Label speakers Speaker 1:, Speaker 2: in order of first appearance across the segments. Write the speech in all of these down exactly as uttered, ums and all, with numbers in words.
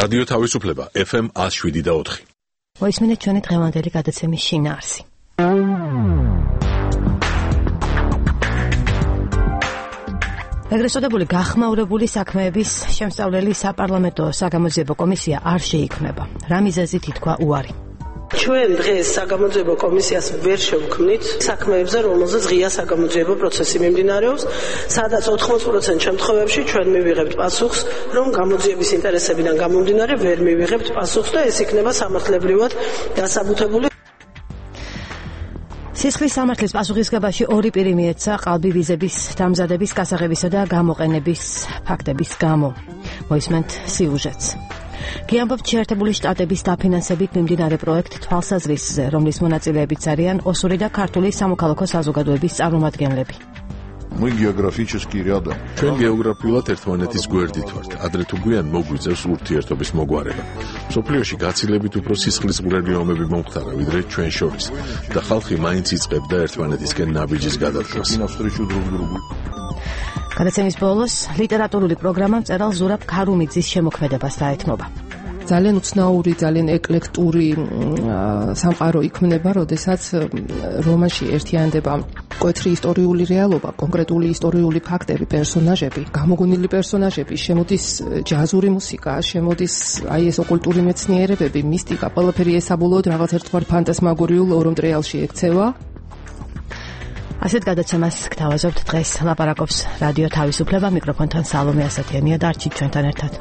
Speaker 1: რადიო თავისუფლება ეფ ემ one oh seven და four.
Speaker 2: მოისმინეთ ჩვენი დღევანდელი გადაცემის შინაარსი. ეგრეთ წოდებული გახმაურებული საქმეების შემსწავლელი საპარლამენტო საგამოძიებო კომისია არ შეიქმნება. რა მიზეზით ითქვა უარი?
Speaker 3: ჩვენ დღეს საგამოძიებო კომისიას ვერ შევქმნით საქმეებზე, რომელზეც ღია საგამოძიებო პროცესი მიმდინარეობს, სადაც ოთხმოცდ პროცენტ შემთხვევებში ჩვენ მივიღებთ პასუხს, რომ გამოძიების ინტერესებიდან გამომდინარე ვერ მივიღებთ პასუხს და ეს იქნება სამართლებრივად დასაბუთებული. სისხლის სამართლის პასუხისგებაში ორი პირი მიეცა ყალბი ვიზების დამზადების, გასაღებისა და გამოყენების ფაქტების გამო. მოისმენთ სიუჟეტს. გიამბობთ შეერთებული შტატების დაფინანსებით მიმდინარე პროექტ თვალსაზრისზე, რომლის მონაწილეებიც არიან ოსური და ქართული სამოქალაქო საზოგადოების წარმომადგენლები.
Speaker 4: Мы географически рядом.
Speaker 1: ჩვენ გეოგრაფიულად ერთმანეთის გვერდით ვართ. ადრე თუ გვიან მოგვიწევს ურთიერთობის მოგვარება. მსოფლიოში გაცილებით უფრო სისხლისმღვრელი ომები მომხდარა, ვიდრე ჩვენ შორის და ხალხი მაინც იწყებდა ერთმანეთისკენ ნაბიჯის გადადგმას.
Speaker 2: გადაცემის ბოლოს ლიტერატურული პროგრამა მწერალ ზურაბ ქარუმიძის შემოქმედებას დაეთმობა.
Speaker 5: ძალიან უცნაური, ძალიან ეკლექტური სამყარო იქმნება, როდესაც რომანში ერთიანდება მკვეთრი ისტორიული რეალობა, კონკრეტული ისტორიული ფაქტები, პერსონაჟები, გამოგონილი პერსონაჟები, შემოდის ჯაზური მუსიკა, შემოდის აი ეს ოკულტური მეცნიერებები, მისტიკა, ყველაფერი ეს საბოლოოდ რაღაც ერთგვარ ფანტასმაგორიულ ორომტრიალში ექცევა.
Speaker 2: ასეთ გადაცემას გთავაზობთ დღეს ლაპარაკობს რადიო თავისუფლება, მიკროფონთან სალომე ასათიანია და არჩით ჩვენთან ერთად.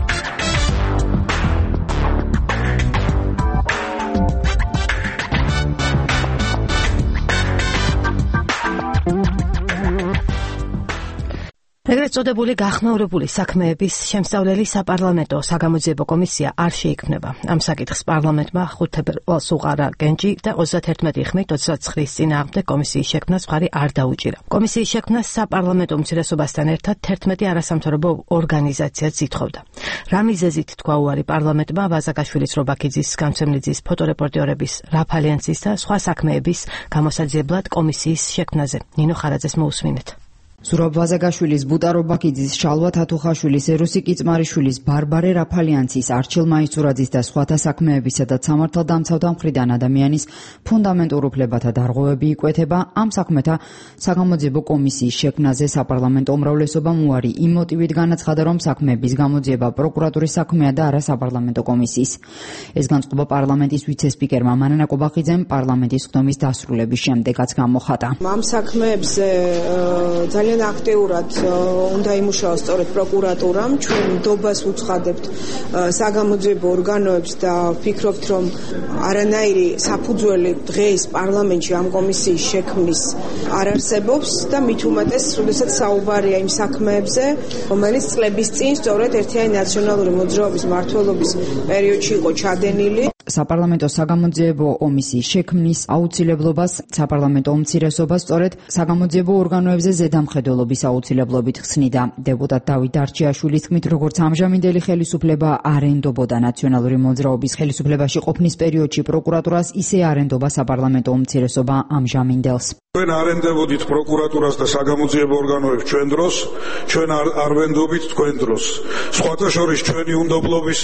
Speaker 2: ეგრეთ წოდებული გახმაურებული საქმეების შემსწავლელი საპარლამენტო საგამოძიებო კომისია არ შეიქმნება. ამ საკითხს პარლამენტმა ხუთ თებერვალს უყარა გენჯი და ოცდათერთმეტი ხმით ოცდაცხრის წინააღმდეგ კომისიის შექმნას მხარი არ დაუჭირა. კომისიის შექმნას საპარლამენტო უმცირესობასთან ერთად თერთმეტი არასამთავრობო ორგანიზაციაც ითხოვდა. რა მიზეზით თქვა უარი პარლამენტმა ვაზაგაშვილის, რობაქიძის, განცემლიძის, ფოტორეპორტიორების, რაფალიანცის და სხვა საქმეების გამოსაძიებლად კომისიის შექმნაზე. ნინო ხარაძეს მოусმინეთ.
Speaker 6: ზურაბ ვაზაგაშვილის, ბუტა რობაქიძის, შალვა თათუხაშვილის, ეროსი კიწმარიშვილის, ბარბარე რაფალიანცის, არჩილ მაისურაძის და სხვათა საქმეებისა და სამართალდამცავთა მხრიდან ადამიანის ფუნდამენტურ უფლებათა დარღვევები იკვეთება. ამ საქმეთა საგამოძიებო კომისიის შექმნაზე საპარლამენტო უმრავლესობამ უარი იმ მოტივით განაცხადა, რომ საქმეების გამოძიება პროკურატურის საქმეა და არა საპარლამენტო კომისიის. ეს განწყობა პარლამენტის ვიცე-სპიკერმა მანანა კობახიძემ პარლამენტის ხდომის დასრულების შემდეგაც გამოხატა.
Speaker 7: ამ საქმეებზე ძალიან აქტიურად უნდა იმუშაოს სწორედ პროკურატურამ. ჩვენ ნდობას უცხადებთ საგამოძიებო ორგანოებს და ვფიქრობთ, რომ არანაირი საფუძველი დღეს პარლამენტში ამ კომისიის შექმნის არ არსებობს და მით უმეტეს, როდესაც საუბარია იმ საქმეებზე, რომელიც წლების წინ სწორედ ერთიანი ნაციონალური მოძრაობის მმართველობის პერიოდში იყო ჩადენილი.
Speaker 6: საპარლამენტო საგამოძიებო კომისიის შექმნის აუცილებლობას საპარლამენტო უმცირესობა სწორედ საგამოძიებო ორგანოებზე ზედამხედველობის აუცილებლობით ხსნიდა. დეპუტატ დავით დარჩიაშვილის თქმით, როგორც ამჟამინდელი ხელისუფლება არ ენდობოდა ნაციონალური მოძრაობის ხელისუფლებაში ყოფნის პერიოდში პროკურატურას, ისე არ ენდობა საპარლამენტო უმცირესობა ამჟამინდელს.
Speaker 8: ჩვენ არ ენდებოდით პროკურატურას და საგამოძიებო ორგანოებს ჩვენ დროს, ჩვენ არ ვენდობით თქვენ დროს. სხვათა შორის ჩვენი უნდობლობის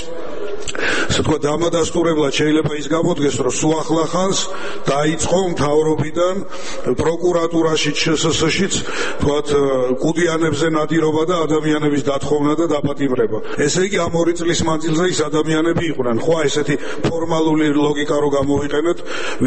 Speaker 8: ასე თქვა დამადასტურებლად შეიძლება ის გამოდგეს, რომ სულ ახლახანს დაიწყო მთავრობიდან პროკურატურაში, შსშ-შიც თქვათ კუდიანებზე ნადირობა და ადამიანების დათხოვნა და დაპატიმრება. ესე იგი ამ ორი წლის მანძილზე ის ადამიანები იყვნენ. ხო, ესეთი ფორმალური ლოგიკა რო გამოვიყენეთ,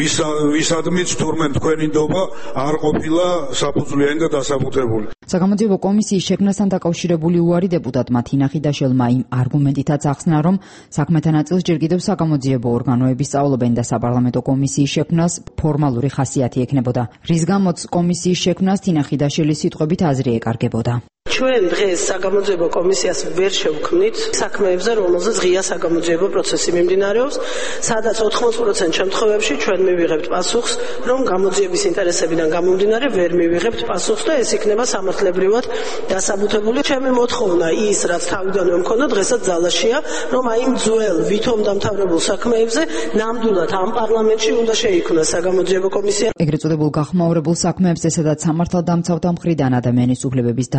Speaker 8: ვისადმიც თურმე თქვენი ნდობა არ ყოფილა საფუძვლიანი და დასაბუთებული.
Speaker 6: საგამოძიებო კომისიის შექმნასთან დაკავშირებული უარი დეპუტატმა თინა ხიდაშელმა იმ არგუმენტითაც ახსნა, რომ საქმეთა ნაწილს ჯერ კიდევ საგამოძიებო ორგანოები სწავლობენ და საპარლამენტო კომისიის შექმნას ფორმალური ხასიათი ექნებოდა. რის გამოც კომისიის შექმნას თინა ხიდაშელის სიტყვებით აზრი ეკარგებოდა.
Speaker 3: ჩვენ დღეს საგამოძიებო კომისიას ვერ შევქმნით საქმეებზე, რომელზეც ღია საგამოძიებო პროცესი მიმდინარეობს, სადაც ოთხმოცდ პროცენტ შემთხვევებში ჩვენ მივიღებთ პასუხს, რომ გამოძიების ინტერესებიდან გამომდინარე ვერ მივიღებთ პასუხს და ეს იქნება სამართლებრივად დასაბუთებული. ჩემი მოთხოვნა ის, რაც თავიდანვე მქონდა, დღესაც ძალაშია, რომ აი იმ ძველ ვითომ დამთავრებულ საქმეებზე ნამდვილად ამ პარლამენტში უნდა შეიქმნას საგამოძიებო კომისია.
Speaker 6: ეგრეთ წოდებულ გახმაურებულ საქმეებზე, სადაც სამართალდამცავთა მხრიდან ადამიანის უფლებების დარღვევები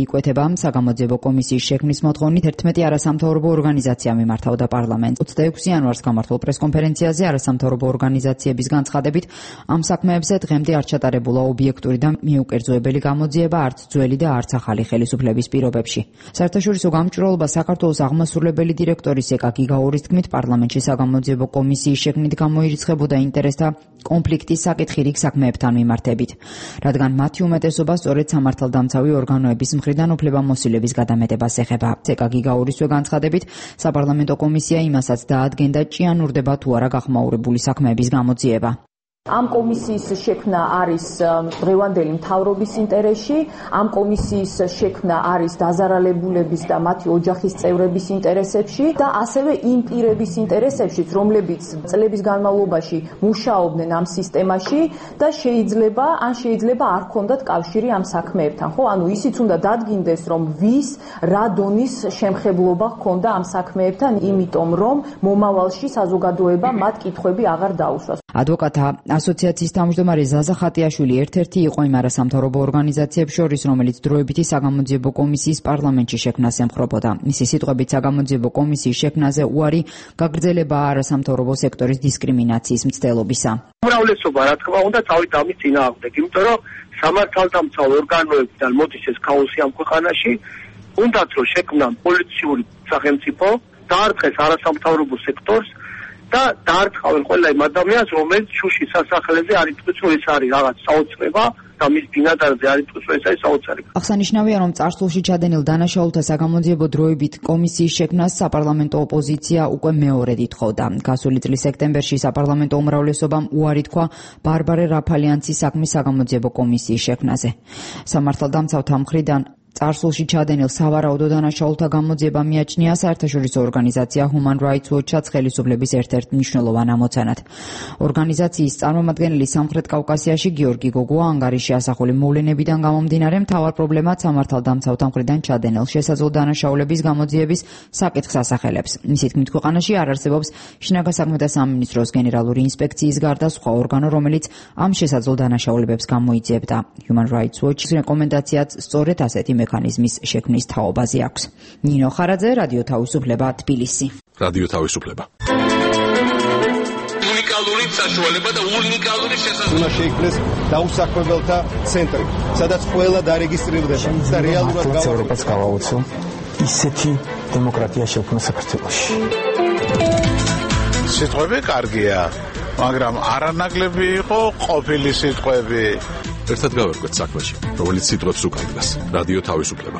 Speaker 6: მიიკვეთება საგამოძიებო კომისიის შექმნის მოთხოვნით ერთმეტი არასამთავრობო ორგანიზაცია მიმართავდა პარლამენტს. ოცდაექვსი იანვარს გამართულ პრესკონფერენციაზე არასამთავრობო ორგანიზაციების განცხადებით ამ საქმეებზე დღემდე არ ჩატარებულა ობიექტური და მიუკერძოებელი გამოძიება არც ძველი და არც ახალი ხელისუფლების პირობებში. საერთაშორისო გამჭვირვალობა საქართველოს აღმასრულებელი დირექტორის ეკა გიგაურის თქმით პარლამენტში საგამოძიებო კომისიის შექმნით გამოირიცხებოდა ინტერესთა კონფლიქტის საკითხი რიგ საქმეებთან მიმართებით, რადგან მათი უმეტესობა სწორედ სამართალდამცავი ორგანოების მხრიდან უფლებამოსილების გადამეტებას ეხება. ეკა გიგაურისვე განცხადებით, საპარლამენტო კომისია იმასაც დაადგენდა, ჭიანურდება თუ არა გახმაურებული საქმეების გამოძიება.
Speaker 9: ამ კომისიის შექმნა არის დღევანდელი მთავრობის ინტერესში, ამ კომისიის შექმნა არის დაზარალებულების და მათი ოჯახის წევრების ინტერესებში და ასევე იმ პირების ინტერესებშიც, რომლებიც წლების განმავლობაში მუშაობდნენ ამ სისტემაში და შეიძლება ან შეიძლება არ ჰქონდათ კავშირი ამ საქმეებთან. ხო, ანუ ისიც უნდა დადგინდეს, რომ ვის რა დონის შემხებლობა ჰქონდა ამ საქმეებთან, იმიტომ რომ მომავალში საზოგადოებამ მათ კითხვები აღარ დაუსვას.
Speaker 6: ადვოკატთა ასოციაციის თავმჯდომარე ზაზა ხატიაშვილი ერთ-ერთი იყო იმ არასამთავრობო ორგანიზაციებს შორის, რომელიც დროებითი საგამოძიებო კომისიის პარლამენტში შექმნას ემხრობოდა. მისი სიტყვებით საგამოძიებო კომისიის შექმნაზე უარი გაგრძელებაა არასამთავრობო სექტორის დისკრიმინაციის მცდელობისა.
Speaker 10: უმრავლესობა, რა თქმა უნდა, წავიდა ამის წინააღმდეგ, იმიტომ რომ სამართალდამცავ ორგანოებიდან მოდის ეს ქაოსი ამ ქვეყანაში, უნდათ რომ შექმნან პოლიციური სახელმწიფო, დაარქვეს არასამთავრობო სექტორს და დაარწმუნებენ ყველა იმ ადამიანს, რომელიც შუშის სასახლეზე არ იტყვის, რომ ეს არის რაღაც საოცრება და მის ბინადარზე არ იტყვის, რომ ეს არის საოცრება.
Speaker 6: აღსანიშნავია, რომ წარსულში ჩადენილ დანაშაულთა საგამოძიებო დროებით კომისიის შექმნას საპარლამენტო ოპოზიცია უკვე მეორედ ითხოვდა. გასული წლის სექტემბერში საპარლამენტო უმრავლესობამ უარი თქვა ბარბარე რაფალიანცის საქმის საგამოძიებო კომისიის შექმნაზე. სამართალდამცავთა მხრიდან წარსულში ჩადენილ სავარაუდო დანაშაულთა გამოძიება მიაჩნია საერთაშორისო ორგანიზაცია Human Rights Watch-ს ხელისუფლების ერთ-ერთ მნიშვნელოვან ამოცანად. ორგანიზაციის წარმომადგენელი სამხრეთ კავკასიაში გიორგი გოგოა ანგარიში ასახული მოვლენებიდან გამომდინარე მთავარ პრობლემად სამართალდამცავთა მხრიდან ჩადენილ შესაძლო დანაშაულების გამოძიების საკითხს ასახელებს. მისი თქმით, ქვეყანაში არ არსებობს შინაგან საქმეთა სამინისტროს გენერალური ინსპექციის გარდა სხვა ორგანო, რომელიც ამ შესაძლო დანაშაულებებს გამოიძიებდა. Human Rights Watch-ის რეკომენდაციაც სწორედ ასეთი მექანიზმის შექმნის თაობაზე აქვს. ნინო ხარაძე, რადიო თავისუფლება, თბილისი.
Speaker 1: რადიო თავისუფლება.
Speaker 11: უნიკალური საშუალება და უნიკალური შესაძლებლობა.
Speaker 12: უნდა შეიქმნეს დაუსაქმებელთა ცენტრი, სადაც ყველა დარეგისტრირდება და რეალურად
Speaker 13: ევროპას გავაუწო ისეთი დემოკრატია შექმნა საქართველოში.
Speaker 4: სიტყვები კარგია, მაგრამ არანაკლები იყო ყოფილი სიტყვები.
Speaker 1: ერთად გავერკვეთ საქმეში, რომელიც სიტყვებს უკანდგას. რადიო თავისუფლება.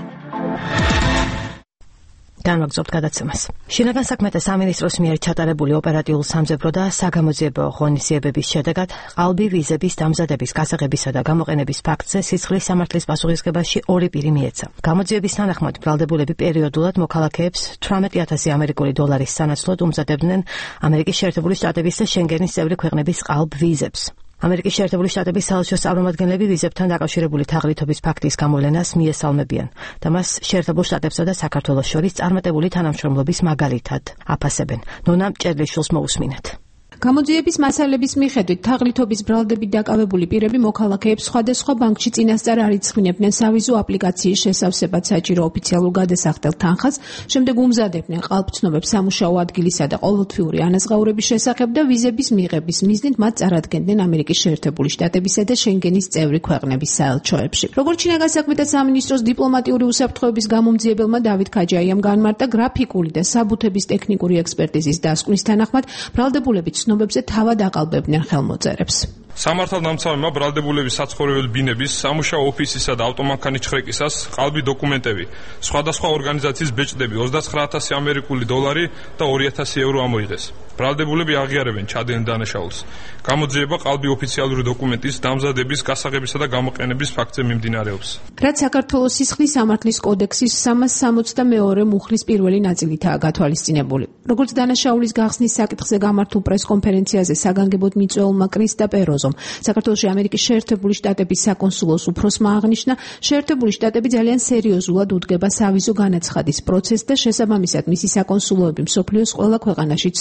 Speaker 2: განვაგრძობთ გადაცემას. შინაგან საქმეთა სამინისტროს მიერ ჩატარებული ოპერატიულ სამძებრო და საგამოძიებო ღონისძიებების შედეგად ყალბი ვიზების დამზადების, გასაღებისა და გამოყენების ფაქტზე სისხლის სამართლის პასუხისმგებაში ორი პირი მიეცა. გამოძიების თანახმად ბრალდებულები პერიოდულად მოქალაქეებს თვრამეტი ათასი ამერიკული დოლარის სანაცვლოდ უმზადებდნენ ამერიკის შეერთებული შტატების და შენგენის წევრი ქვეყნების ყალბ ვიზებს. ამერიკის შეერთებული შტატების საელჩო წარმომადგენლები ვიზებთან დაკავშირებული თაღლითობის ფაქტის გამოვლენას მიესალმებიან და მას შეერთებულ შტატებსა და საქართველოს შორის წარმატებული თანამშრომლობის მაგალითად აფასებენ. ნონა ჭერლიშვილს მოусმინეთ.
Speaker 14: გამოძიების მასალების მიხედვით თაღლითობის ბრალდებით დაკავებული პირები მოქალაქეებს სხვადასხვა ბანკში წინასწარ არ იცხრინებდნენ სავიზო აპლიკაციის შესავსებად საჭირო ოფიციალურ გადასახდელ თანხას, შემდეგ უმზადებდნენ ყალბცნობებს სამუშაო ადგილისა და ყოველთვიური ანაზღაურების შესახებ და ვიზების მიღების მიზნით მათ წარადგენდნენ ამერიკის შეერთებული შტატებისა და შენგენის წევრი ქვეყნების საელჩოებში. როგორც შინაგან საქმეთა სამინისტროს დიპლომატიური უსაფრთხოების გამომძიებელმა დავით ქაჯაიამ განმარტა, გრაფიკული და საბუთების ტექნიკური ექსპერტიზის დასკვნის თანახმად ბრალდებულები ცნობებზე თავად აყალბებდნენ ხელმოწერებს.
Speaker 15: სამართალდამცავებმა ბრალდებულების საცხოვრებელი ბინების, სამუშაო ოფისისა და ავტომანქანის ჩხრეკისას ყალბი დოკუმენტები, სხვადასხვა ორგანიზაციის ბეჭდები ოცდაცხრა ათასი ამერიკული დოლარი და ორი ათასი ევრო ამოიღეს. ბრალდებულები აღიარებენ ჩადენილ დანაშაულს. გამოძიება ყალბი ოფიციალური დოკუმენტის დამზადების, გასაღებისა და გამოყენების ფაქტზე მიმდინარეობს.
Speaker 14: რაც საქართველოს სისხლის სამართლის კოდექსის სამას სამოცდამეორე მუხლის პირველი ნაწილითაა გათვალისწინებული. როგორც დანაშაულის გახსნის საკითხზე გამართულ პრესკონფერენციაზე საგანგებოდ მიწვეულმა კრისტა პეროზომ, საქართველოში ამერიკის შეერთებული შტატების საკონსულოს უფროსმა აღნიშნა, შეერთებული შტატები ძალიან სერიოზულად უდგება სავიზო განაცხადის პროცესს და შესაბამისად მისი საკონსულოები მსოფლიოს ყველა ქვეყანაში ცდილობენ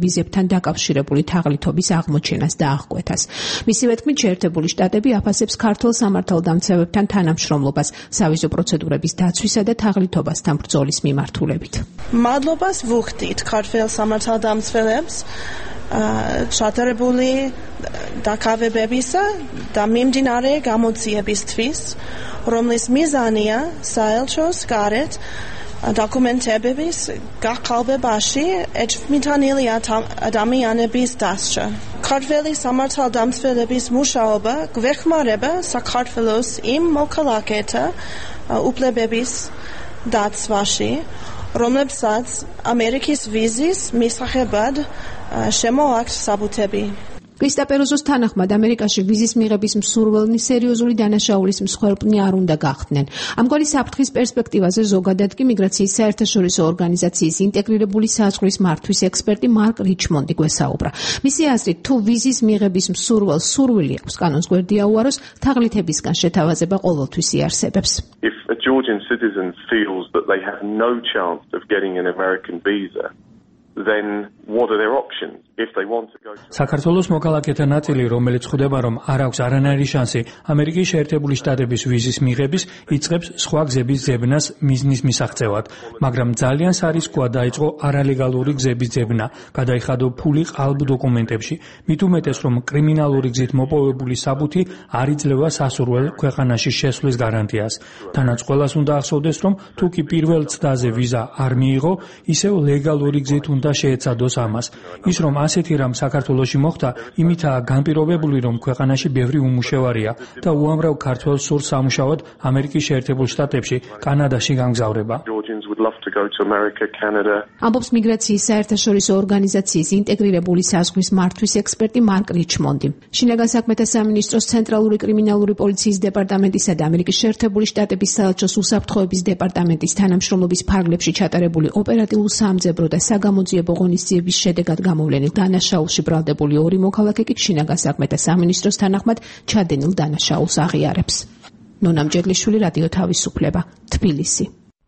Speaker 14: ვიზებთან დაკავშირებული თაღლითობის აღმოჩენას და აღკვეთას. მისივე თქმით, შეერთებული შტატები აფასებს ქართულ სამართალდამცავებთან თანამშრომლობას სავიზო პროცედურების დაცვისა და თაღლითობასთან ბრძოლის მიმართულებით.
Speaker 16: მადლობას ვუხდით ქართველ სამართალდამცველებს ჩატარებული დაკავებებისა და მიმდინარე გამოძიებისთვის, რომლის მიზანია საელჩოს გარეთ დოკუმენტების გაყალბებაში ეჭვმიტანილი ადამიანების დასჯა. ქართველი სამართალდამცველების მუშაობა გვეხმარება საქართველოს იმ მოქალაქეთა უფლებების დაცვაში, რომლებსაც ამერიკის ვიზის მისაღებად შემოაქვთ საბუთები.
Speaker 14: კრისტა პეროზოს თანახმად ამერიკაში ვიზის მიღების მსურველნი სერიოზული დანაშაულის მსხვერპლნი არ უნდა გახდნენ. ამგვარი საფრთხის პერსპექტივაზე ზოგადად კი მიგრაციის საერთაშორისო ორგანიზაციის ინტეგრირებული საზღვრის მართვის ექსპერტი მარკ რიჩმონდი გვესაუბრა. მისი აზრით, თუ ვიზის მიღების მსურველს სურვილი აქვს კანონს გვერდია უაროს, თაღლითებისგან შეთავაზება ყოველთვის იარსებებს.
Speaker 17: If a Georgian citizen feels that they have no chance of getting an American visa, then what are their options? If they want to go to
Speaker 18: საქართველოს მოქალაქეთა ნაწილი, რომელიც ხვდება, რომ არ აქვს არანაირი შანსი ამერიკის შეერთებული შტატების ვიზის მიღების, იწყებს სხვა გზების ძებნას მიზნის მისაღწევად, მაგრამ ძალიან სარისკოა დაიწყო არალეგალური გზების ძებნა, გადაიხადო ფული ყალბ დოკუმენტებში, მით უმეტეს, რომ კრიმინალური გზით მოპოვებული საბუთი არ იძლევა სასურველ ქვეყანაში შესვლის გარანტიას. თანაც ყველას უნდა ახსოვდეს, რომ თუ კი პირველ წდაზე ვიზა არ მიიღო, ისევ ლეგალური გზით უნდა შეეცადოს ამას. ის რომ ასეთი რამ საქართველოში მოხდა, იმითაა განპირობებული, რომ ქვეყანაში ბევრი უმუშევარია და უამრავ ქართველს სურს სამუშაოდ ამერიკის შეერთებულ შტატებში, კანადაში განგზავრება.
Speaker 14: ამბობს მიგრაციის საერთაშორისო ორგანიზაციის ინტეგრირებული საზღვრის მართვის ექსპერტი მარკ რიჩმონდი. შინაგან საქმეთა სამინისტროს ცენტრალური კრიმინალური პოლიციის დეპარტამენტისა და ამერიკის შეერთებული შტატების საელჩოს უსაფრთხოების დეპარტამენტის თანამშრომლობის ფარგლებში ჩატარებული ოპერატიულ სამძებრო და საგამოძიებო ღონისძიების შედეგად გამოვლენილ დანაშაულში ბრალდებული ორი მოქალაქე კი შინაგან საქმეთა სამინისტროს თანახმად ჩადენილ დანაშაულს აღიარებს. ნონა მჯედლიშვილი, რადიო თავისუფლება, თბილისი.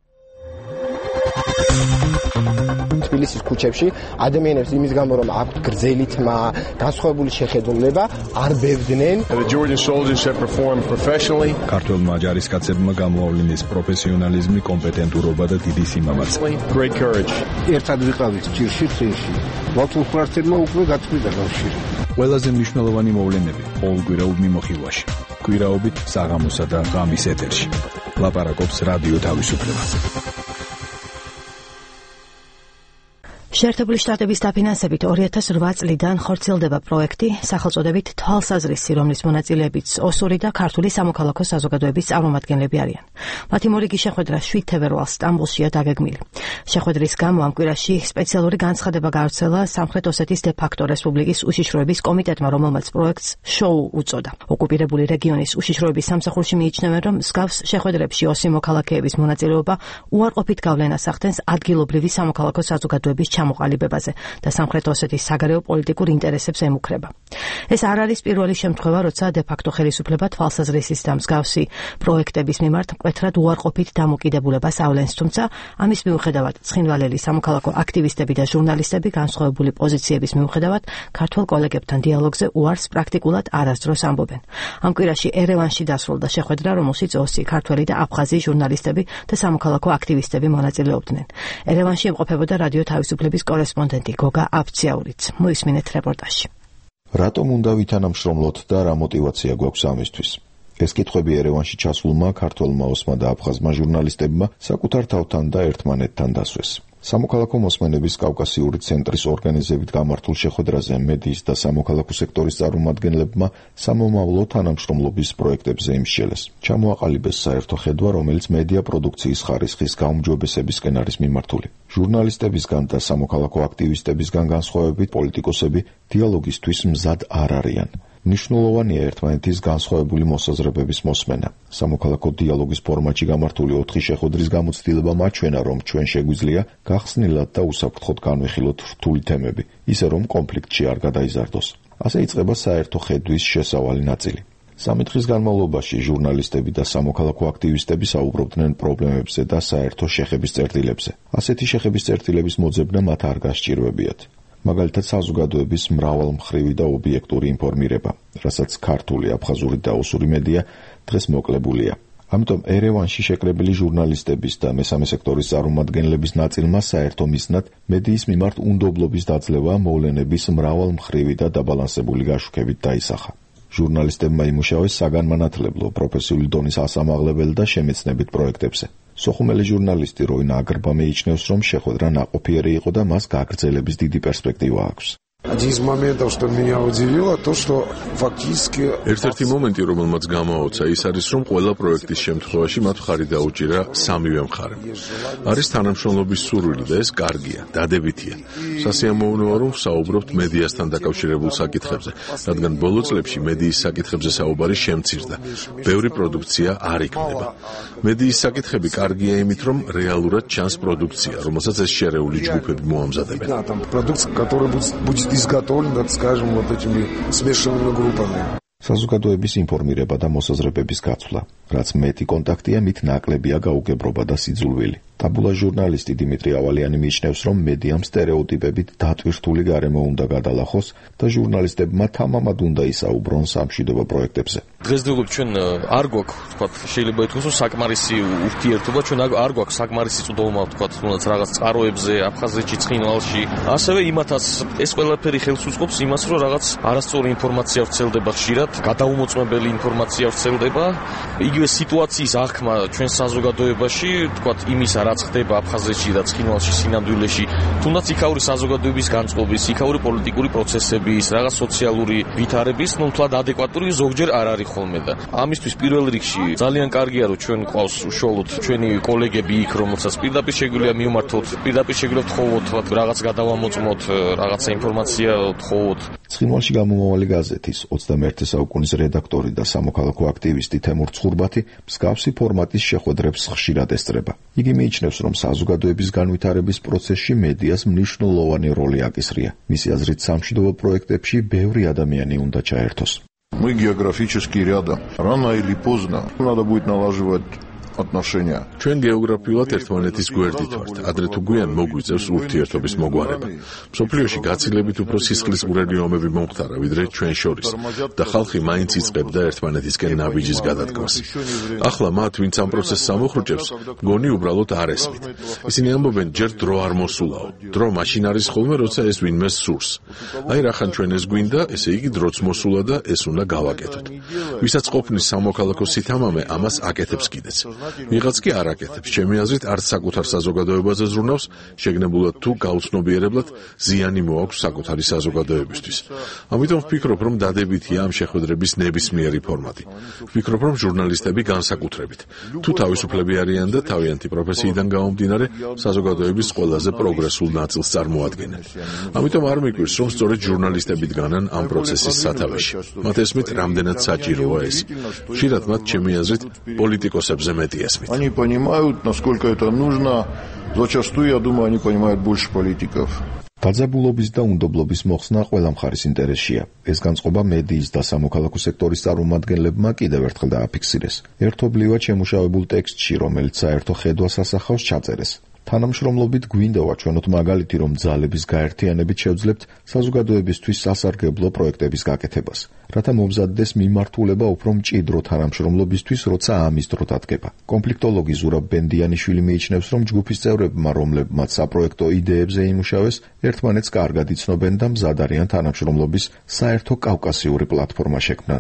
Speaker 19: თბილისის ქუჩებში ადამიანებს იმის გამო, რომ აქვთ გრძელი თმა, განსხვავებული შეხედულება, არ ბევდნენ.
Speaker 20: ქართველმა ჯარისკაცებმა გამოავლინეს პროფესიონალიზმი, კომპეტენტურობა და დიდი სიმამაცე.
Speaker 12: ერთად ვიყავით ჭირში წინში. ვაკულფრასтерმა უკვე გაწყვიტა კავშირი.
Speaker 20: ყველაზე მნიშვნელოვანი მოვლენები ყოველკვირეულ მიმოხილვაში. კვირაობით საღამოსა და ღამის ეთერში. ლაპარაკობს რადიო თავისუფლებაზე.
Speaker 2: შეერთებული შტატების დაფინანსებით ორი ათას რვა წლიდან ხორციელდება პროექტი სახელწოდებით თვალსაზრისი, რომლის მონაწილეებიც ოსური და ქართული სამოქალაქო საზოგადოების წარმომადგენლები არიან. მათი მორიგი შეხვედრა შვიდ თებერვალს სტამბოლშია დაგეგმილი. შეხვედრის გამო ამ კვირაში სპეციალური განცხადება გავრცელა სამხრეთ ოსეთის დე-ფაქტო რესპუბლიკის უშიშროების კომიტეტმა, რომელმაც პროექტს შოუ უწოდა. ოკუპირებული რეგიონის უშიშროების სამსახურში მიიჩნევენ, რომ მსგავს შეხვედრებში ოსი მოქალაქეების მონაწილეობა უარყოფით გავლენას ახდენს ადგილობრივი სამოქალაქო საზოგადოების მოყალიბებაზე და სამხრეთ ოსეთის საგარეო პოლიტიკურ ინტერესებს ემუქრება. ეს არ არის პირველი შემთხვევა, როცა დე-ფაქტო ხელისუფლება თვალსაზრისის და მსგავსი პროექტების მიმართ მკვეთრად უარყოფით დამოკიდებულებას ავლენს, თუმცა ამის მიუხედავად ცხინვალელი სამოქალაქო აქტივისტები და ჟურნალისტები განსხვავებული პოზიციების მიუხედავად ქართველ კოლეგებთან დიალოგზე უარს პრაქტიკულად არასდროს ამბობენ. ამ კვირაში ერევანში დასრულდა შეხვედრა, რომელშიც ოსი, ქართველი და აფხაზი ჟურნალისტები და სამოქალაქო აქტივისტები მონაწილეობდნენ. ერევანში იმყოფებოდა რადიო თავისუფლების კორესპონდენტი გოგა აბციაურიც. მოისმინეთ რეპორტაჟი.
Speaker 21: რატომ უნდა ვითანამშრომლოთ და რა мотиваცია გვაქვს ამისთვის? ეს კითხვები ერევანში ჩასულმა ქართველმა ოსმა და აფხაზმა ჟურნალისტებმა საკუთარ თავთან და ერთმანეთთან დასვეს. სამოქალაქო მოსმენების კავკასიური ცენტრის ორგანიზებით გამართულ შეხვედრაზე მედიის და სამოქალაქო სექტორის წარმომადგენლებმა სამომავლო თანამშრომლობის პროექტებზე იმსჯელეს. ჩამოაყალიბეს საერთო ხედვა, რომელიც მედია პროდუქციის ხარისხის გაუმჯობესებისკენ არის მიმართული. ჟურნალისტებისგან და სამოქალაქო აქტივისტებისგან განსხვავებით პოლიტიკოსები დიალოგისთვის მზად არ არიან. მნიშვნელოვანია ერთმანეთის განსხვავებული მოსაზრებების მოსმენა. სამოქალაქო დიალოგის ფორმატში გამართული ოთხი შეხვედრის გამოცდილება მაჩვენა, რომ ჩვენ შეგვიძლია გახსნილად და უსაფრთხოდ განვიხილოთ რთული თემები, ისე რომ კონფლიქტში არ გადაიზარდოს. ასე იწყება საერთო ხედვის შესავალი ნაწილი. სამი დღის განმავლობაში ჟურნალისტები და სამოქალაქო აქტივისტები საუბრობდნენ პრობლემებზე და საერთო შეხების წერტილებზე. ასეთი შეხების წერტილების მოძებნა მათ არ გასჭირვებიათ. მაგალითად საზოგადოების მრავალმხრივი და ობიექტური ინფორმირება, რასაც ქართული, აფხაზური და ოსური მედია დღეს მოკლებულია. ამიტომ ერევანში შეკრებილი ჟურნალისტების და მესამე სექტორის წარმომადგენლების ნაწილმა საერთო მიზნად მედიის მიმართ უნდობლობის დაძლევა მოვლენების მრავალმხრივი და დაბალანსებული გაშუქებით დაისახა. ჟურნალისტებმა იმუშავეს საგანმანათლებლო, პროფესიული დონის ასამაღლებელ და შემეცნებით პროექტებზე. სოხუმელი ჟურნალისტი როინა აგრბა მიიჩნევს, რომ შეხვედრა ნაყოფიერი იყო და მას გაგრძელების დიდი პერსპექტივა აქვს.
Speaker 8: Один из моментов, что меня удивило, то, что фактически...
Speaker 1: ერთ-ერთი მომენტი, რომელმაც გამაოცა, ის არის, რომ ყველა პროექტის შემთხვევაში მათ მხარი დაუჭირა სამივე მხარემ. არის თანამშრომლობის სურვილი და ეს კარგია, დადებითია. სასიამოვნოა, რომ ვსაუბრობთ მედიასთან დაკავშირებულ საკითხებზე, რადგან ბოლო წლებში მედიის საკითხებზე საუბარი შემცირდა. ბევრი პროდუქცია არ იქნება. მედიის საკითხები კარგია იმით, რომ რეალურად ჩანს პროდუქცია, რომელსაც ეს შერეული ჯგუფები მოამზადებენ.
Speaker 8: Продукция, которая будет изготовлена, так скажем, вот этими смешанными группами.
Speaker 21: საზოგადოების ინფორმირება და მოსაზრებების გაცვლა, რაც მეტი კონტაქტია, მით ნაკლებია გაუგებრობა და სიძულვილი. ტაბულა ჟურნალისტი დიმიტრი ავალიანი მიიჩნევს, რომ მედიამ სტერეოტიპებით დატვირთული გარემო უნდა გადალახოს და ჟურნალისტებმა თამამად უნდა ისაუბრონ სამშვიდობო პროექტებზე.
Speaker 5: დღესდღეობით ჩვენ არ გვაქვს, თქვათ, შეიძლება ითქვას, რომ საკმარისი ურთიერთობა, ჩვენ არ გვაქვს საკმარისი წვდომა, თქვათ, თუნდაც რაღაც წყაროებზე, აფხაზეთში, ცხინვალში. ასევე იმათაც ეს ყველაფერი ხელს უწყობს იმას, რომ რაღაც არასწორი ინფორმაცია ვრცელდება ხშირად, გადაუმოწმებელი ინფორმაცია ვრცელდება. იგივე სიტუაციის აღქმა ჩვენ საზოგადოებაში, თქვათ, იმის რაც ხდება აფხაზეთში და ცხინვალში სინამდვილეში, თუნდაც იქაური საზოგადოების განწყობის, იქაური პოლიტიკური პროცესების, რაღაც სოციალური ვითარების, ну, თლად ადეკვატური ზოგჯერ არ არის ხოლმე და ამისთვის პირველ რიგში ძალიან კარგია, რომ ჩვენ ყავს უშუალოდ ჩვენი კოლეგები იქ, რომელსაც პირდაპირ შეგვიძლია მივმართოთ, პირდაპირ შეგვიძლია ვთხოვოთ, თქო, რაღაც გადავამოწმოთ, რაღაცა ინფორმაცია ვთხოვოთ.
Speaker 21: ცხინვალში გამომავალი გაზეთის ოცდამეერთე საუკუნის რედაქტორი და სამოქალაქო აქტივისტი თემურ ცხურბათი მსგავსი ფორმატის შეხვედრებს ხშირად ესწრება. იგი მიიჩნევს, რომ საზოგადოების განვითარების პროცესში მედიას მნიშვნელოვანი როლი აკისრია. მისი აზრით, სამშვიდობო პროექტებში ბევრი ადამიანი უნდა ჩაერთოს.
Speaker 22: Мы географически рядом. Рано или поздно надо будет налаживать отношения.
Speaker 1: ჩვენ გეოგრაფიულად ერთმანეთის გვერდით ვართ. ადრე თუ გვიან მოგვიწევს ურთიერთობის მოგვარება. მსოფლიოში გაცილებით უფრო სისხლისმღვრელი ომები მომხდარა, ვიდრე ჩვენ შორის და ხალხი მაინც იწყებდა ერთმანეთისკენ ნაბიჯის გადადგმას. ახლა მათ, ვინც ამ პროცესს ამოხრუჭებს, გონი უბრალოდ არ ესმით. ისინი ამბობენ, ჯერ დრო არ მოსულაო. დრო მაშინ არის ხოლმე, როცა ეს ვინმე სურს. აი რახან ჩვენ ეს გვინდა, ესე იგი დროც მოსულა და ეს უნდა გავაკეთოთ. ვისაც ყოფნის სამოქალაქო სითამამე, ამას აკეთებს კიდეც. ვიღაც კი არ აკეთებს. ჩემი აზრით, არც საკუთარ საზოგადოებაზე ზრუნავს, შეგნებულად თუ გაუცნობიერებლად ზიანი მოაქვს საკუთარი საზოგადოებისთვის. ამიტომ ვფიქრობ, რომ დადებითია ამ შეხვედრების ნებისმიერი ფორმატი. ვფიქრობ, რომ ჟურნალისტები განსაკუთრებით, თუ თავისუფლები არიან და თავიანთი პროფესიიდან გამომდინარე, საზოგადოების ყველაზე პროგრესულ ნაწილს წარმოადგენენ. ამიტომ არ მიკვირს, რომ სწორედ ჟურნალისტები დგანან ამ პროცესის სათავეში. მათ ესმით, რამდენად საჭიროა ეს. ხშირად მათ, ჩემი აზრით, პოლიტიკოსებზე მეტი.
Speaker 22: Они понимают, насколько это нужно. Зачастую, я думаю, они понимают больше политиков.
Speaker 21: დაძაბულობის და უნდობლობის მოხსნა ყველა მხარის ინტერესშია. ეს განწყობა მედიის და სამოქალაქო სექტორის წარმომადგენლებმა კიდევ ერთხელ დააფიქსირეს. ერთობლივად შემუშავებულ ტექსტში, რომელიც საერთო ხედვას ასახავს, ჩაწერეს. თანამშრომლობით გვინდა ვაჩვენოთ მაგალითი, რომ ძალების გაერთიანებით შევძლებთ საზოგადოებისთვის სასარგებლო პროექტების გაკეთებას, რათა მომზადდეს მიმართულება უფრო მჭიდრო თანამშრომლობისთვის, როცა ამის დრო დადგება. კონფლიქტოლოგი ზურაბ ბენდიანიშვილი მიიჩნევს, რომ ჯგუფის წევრებმა, რომლებმაც საპროექტო იდეებზე იმუშავეს, ერთმანეთს კარგად იცნობენ და მზად არიან თანამშრომლობის საერთო კავკასიური პლატფორმა შექმნან.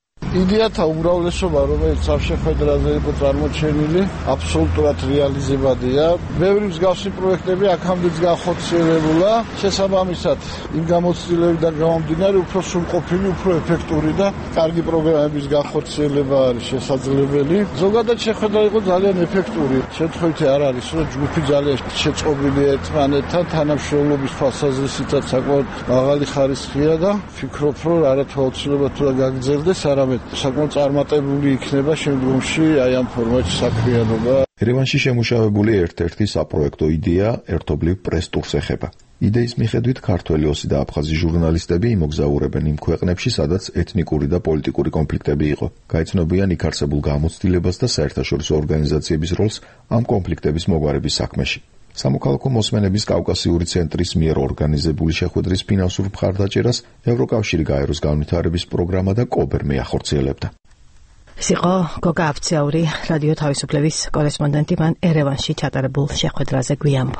Speaker 23: იდეათა უმრავლესობა, რომელიც ამ შეხვედრაზე იყო წარმოჩენილი, აბსოლუტურად რეალიზებადია. ბევრი მსგავსი პროექტები აქამდეც განხორციელებულა. შესაბამისად, იმ გამოცდილებიდან გამომდინარე, უფრო სრულყოფილი, უფრო ეფექტური და კარგი პროგრამების განხორციელება არის შესაძლებელი. ზოგადად შეხვედრა იყო ძალიან ეფექტური. შემთხვევითი არ არის, რომ ჯგუფი ძალიან შეწყობილია ერთმანეთთან, თანამშრომლობის თვალსაზრისითაც საკმაოდ მაღალი ხარისხია და ვფიქრობ, რომ არათა აუცილებლად თუ გაგრძელდეს, არამედ საკმაოდ წარმატებული იქნება შემდგომში აი ამ ფორმატში საქმიანობა.
Speaker 21: ერევანში შემუშავებული ერთ-ერთი საპროექტო იდეა ერთობლივ პრეს-ტურს ეხება. იდეის მიხედვით ქართველი ოსი და აფხაზი ჟურნალისტები იმოგზაურებენ იმ ქვეყნებში, სადაც ეთნიკური და პოლიტიკური კონფლიქტები იყო. გაიცნობიან იქ არსებულ გამოცდილებას და საერთაშორისო ორგანიზაციების როლს ამ კონფლიქტების მოგვარების საქმეში. სამოქალაქო მოსმენების კავკასიური ცენტრის მიერ ორგანიზებული შეხვედრის ფინანსურ მხარდაჭერას ევროკავშირი გაეროს განვითარების პროგრამა და კობერმე ახორციელებდა.
Speaker 2: ეს იყო გოგა აფციაური, რადიო თავისუფლების კორესპონდენტი, მან ერევანში ჩატარებულ შეხვედრაზე გვიამბო.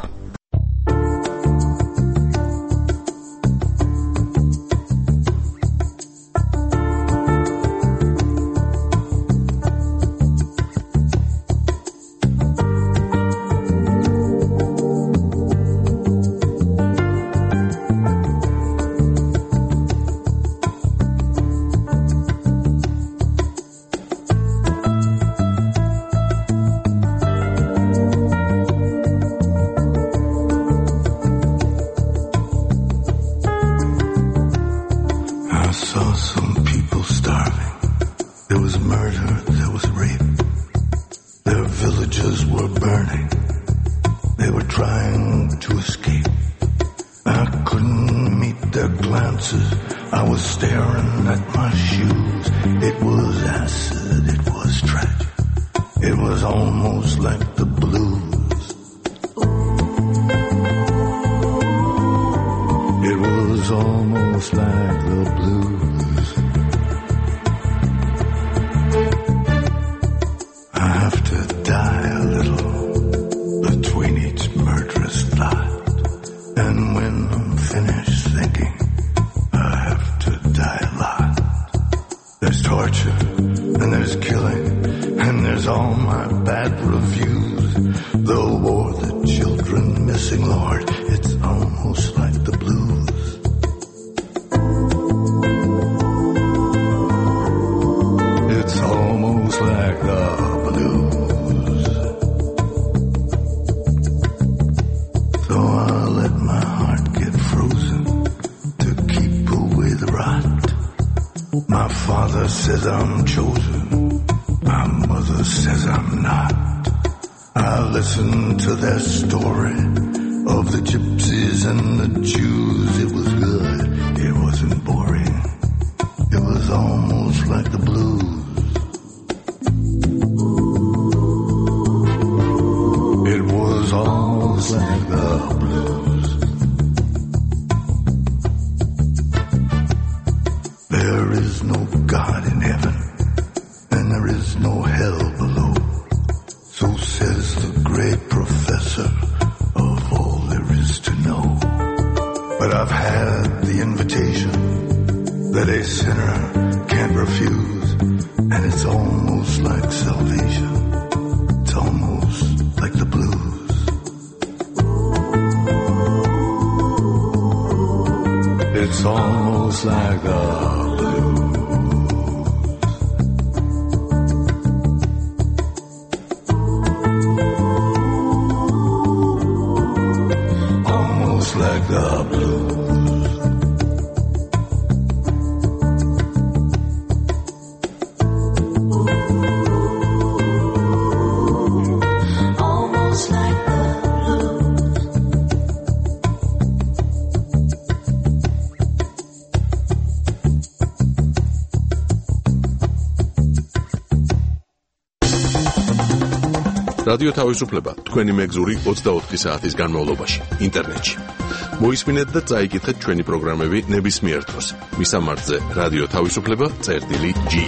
Speaker 1: რადიო თავისუფლება თქვენი მეგზური ოცდაოთხი საათის განმავლობაში ინტერნეტში. მოისმინეთ და წაიკითხეთ ჩვენი პროგრამები ნებისმიერ დროს. მისამართზე რადიო თავისუფლება წერტილი ჯი.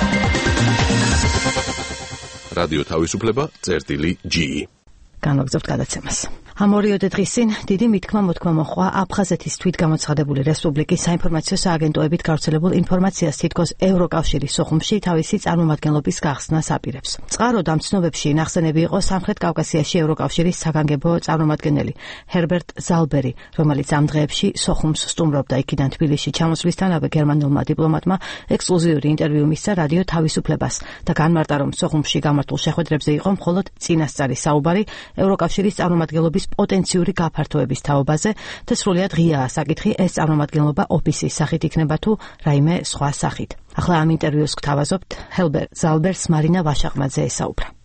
Speaker 1: რადიო თავისუფლება წერტილი ჯი.
Speaker 2: განვაგრძობთ გადაცემას. ამ ორიოდე დღის წინ დიდი მითქმა მოთქმა მოხდა აფხაზეთის თვითგამოცხადებული რესპუბლიკის საინფორმაციო სააგენტოებით გავრცელებულ ინფორმაციას თითქოს ევროკავშირის სოხუმში თავისი წარმომადგენლობის გახსნას აპირებს. წყარო და მცნობებში ნახსენები იყო სამხრეთ კავკასიაში ევროკავშირის საგანგებო წარმომადგენელი ჰერბერტ ზალბერი, რომელიც ამ დღეებში სოხუმს სტუმრობდა. იქიდან თბილისში ჩამოსვლისთანავე გერმანულმა დიპლომატმა ექსკლუზიური ინტერვიუ მისცა რადიო თავისუფლებას და განმარტა, რომ სოხუმში გამართულ შეხვედრებზე იყო მხოლოდ წინასწარი საუბარი ევროკავშირის წარმომადგენლობის პოტენციური გაფართოების თაობაზე და სრულიად ღიაა საკითხი, ეს წარმომადგენლობა ოფისის სახით იქნება თუ რაიმე სხვა სახით. ახლა ამ ინტერვიუს გთავაზობთ ჰერბერტ ზალბერს, მარინა ვაშაყმაძე ესაუბრა.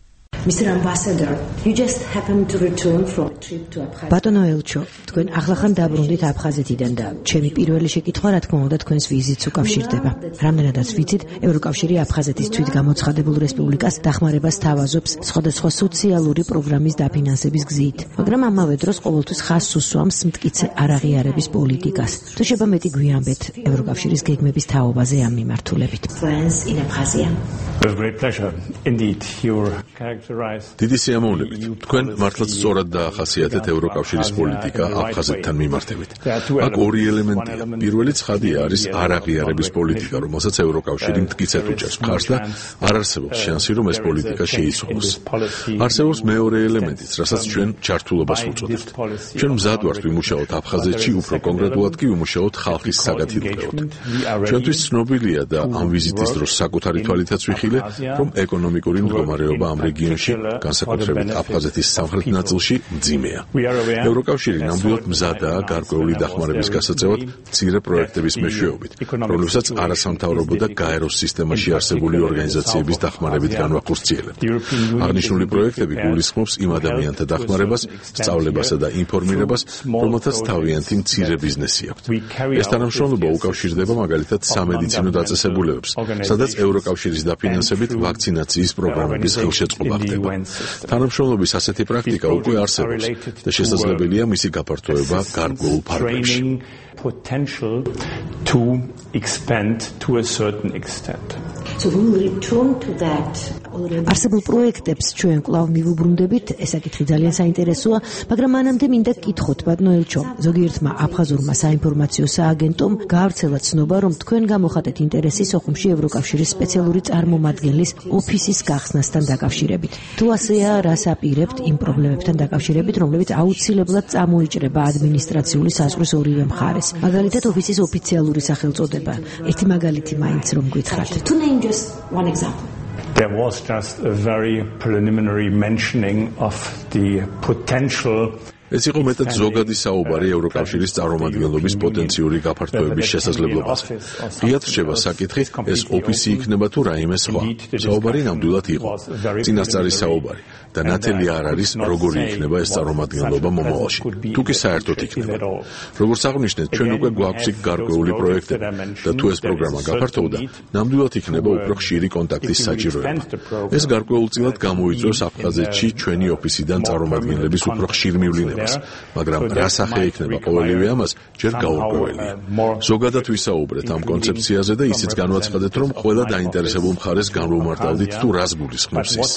Speaker 3: Mister Ambassador, you just happened to return from a trip to Abkhazia.
Speaker 2: ბატონო ელჩო, თქვენ ახლახან დაბრუნდით აფხაზეთიდან და ჩემი პირველი შეკითხვა რა თქმა უნდა თქვენს ვიზიტს უკავშირდება. რამდენადაც ვიცით, ევროკავშირი აფხაზეთის თვითგამოცხადებულ რესპუბლიკას დახმარებას თავაზობს სხვადასხვა სოციალური პროგრამის დაფინანსების გზით, მაგრამ ამავე დროს ყოველთვის ხაზს უსვამს მტკიცე არაღიარების პოლიტიკას. თუ შეიძლება მეტი გვიანბეთ ევროკავშირის გეგმების თაობაზე ამ მიმართულებით.
Speaker 3: Friends in Abkhazia.
Speaker 7: With great pleasure. Indeed, your characterized
Speaker 1: დიდი სიამოვნებით. თქვენ მართლაც სწორად დაახასიათეთ ევროკავშირის პოლიტიკა აფხაზეთთან მიმართებით. აქ ორი ელემენტია. პირველი ცხადია არის არაღიარების პოლიტიკა, რომელსაც ევროკავშირი მტკიცედ უჭერს მხარს და არ არსებობს შანსი, რომ ეს პოლიტიკა შეიცვალოს. არსებობს მეორე ელემენტიც, რასაც ჩვენ ჩართულობას ვუწოდებთ. ჩვენ მზად ვართ ვიმუშაოთ აფხაზეთში, უფრო კონკრეტულად კი ვიმუშაოთ ხალხის საგათილებლად. ჩვენთვის ცნობილია და ამ ვიზიტის დროს საკუთარი თვალითაც ვიხილე, რომ ეკონომიკური მდგომარეობა ამ რეგიონში, განსაკუთრებით აფხაზეთის სამხრეთ ნაწილში, მძიმეა. ევროკავშირი ნამდვილად მზადაა გარკვეული დახმარების გასაწევად მცირე პროექტების მეშვეობით, რომლებსაც არასამთავრობო და გაეროს სისტემაში არსებული ორგანიზაციების დახმარებით განვახორციელებთ. აღნიშნული პროექტები გულისხმობს იმ ადამიანთა დახმარებას, სწავლებასა და ინფორმირებას, რომელთაც თავიანთი მცირე ბიზნესი აქვთ. ეს თანამშრომლობა უკავშირდება მაგალითად სამედიცინო დაწესებულებებს, სადაც ევროკავშირის დაფინანსებით ვაქცინაციის პროგრამების ხელშეწყობა ხდება. თანამშრომლობის ასეთი პრაქტიკა უკვე არსებობს და შესაძლებელია მისი გაფართოება გარკვეულ ფარგლებში.
Speaker 7: potential to expand to a certain extent.
Speaker 3: So we will return to that.
Speaker 2: არსებულ პროექტებს ჩვენ კვლავ მივუბრუნდებით, ეს საკითხი ძალიან საინტერესოა, მაგრამ მანამდე მინდა გკითხოთ, ბატონო ელჩო, ზოგიერთმა აფხაზურმა საინფორმაციო სააგენტომ გაავრცელა ცნობა, რომ თქვენ გამოხატეთ ინტერესი სოხუმში ევროკავშირის სპეციალური წარმომადგენლის ოფისის გახსნასთან დაკავშირებით. თუ ასეა, რას აპირებთ იმ პრობლემებთან დაკავშირებით, რომლებიც აუცილებლად წამოიჭრება ადმინისტრაციული საზღვრის ორივე მხარეს. მაგალითად, ოფისის ოფიციალური სახელწოდება. ერთი მაგალითი მაინც რომ გითხრათ.
Speaker 3: To name just one example.
Speaker 7: There was just a very preliminary mentioning of the potential
Speaker 1: ეს იყო მეტად ზოგადი საუბარი ევროკავშირის წარმომადგენლობის პოტენციური გაფართოების შესაძლებლობაზე. ღიად რჩება საკითხი, ეს ოფისი იქნება თუ რაიმე სხვა. საუბარი ნამდვილად იყო. წინასწარი საუბარი და ნათელი არ არის, როგორი იქნება ეს წარმომადგენლობა მომავალში. თუ კი საერთოდ იქნება. როგორც აღნიშნეთ, ჩვენ უკვე გვაქვს იქ გარკვეული პროექტები და თუ ეს პროგრამა გაფართოვდა, ნამდვილად იქნება უფრო ხშირი კონტაქტის საჭიროება. ეს გარკვეულწილად გამოიწვევს აფხაზეთში ჩვენი ოფისიდან წარმომადგენლების უფრო ხშირ მივლინებას. მაგრამ რა სახე იქნება ყოველივე ამას ჯერ გაურკვეველია. ზოგადად ვისაუბრეთ ამ კონცეფციაზე და ისიც განვაცხადეთ, რომ ყველა დაინტერესებულ მხარეს განვუმარტავდით თუ რას გულისხმობს ის.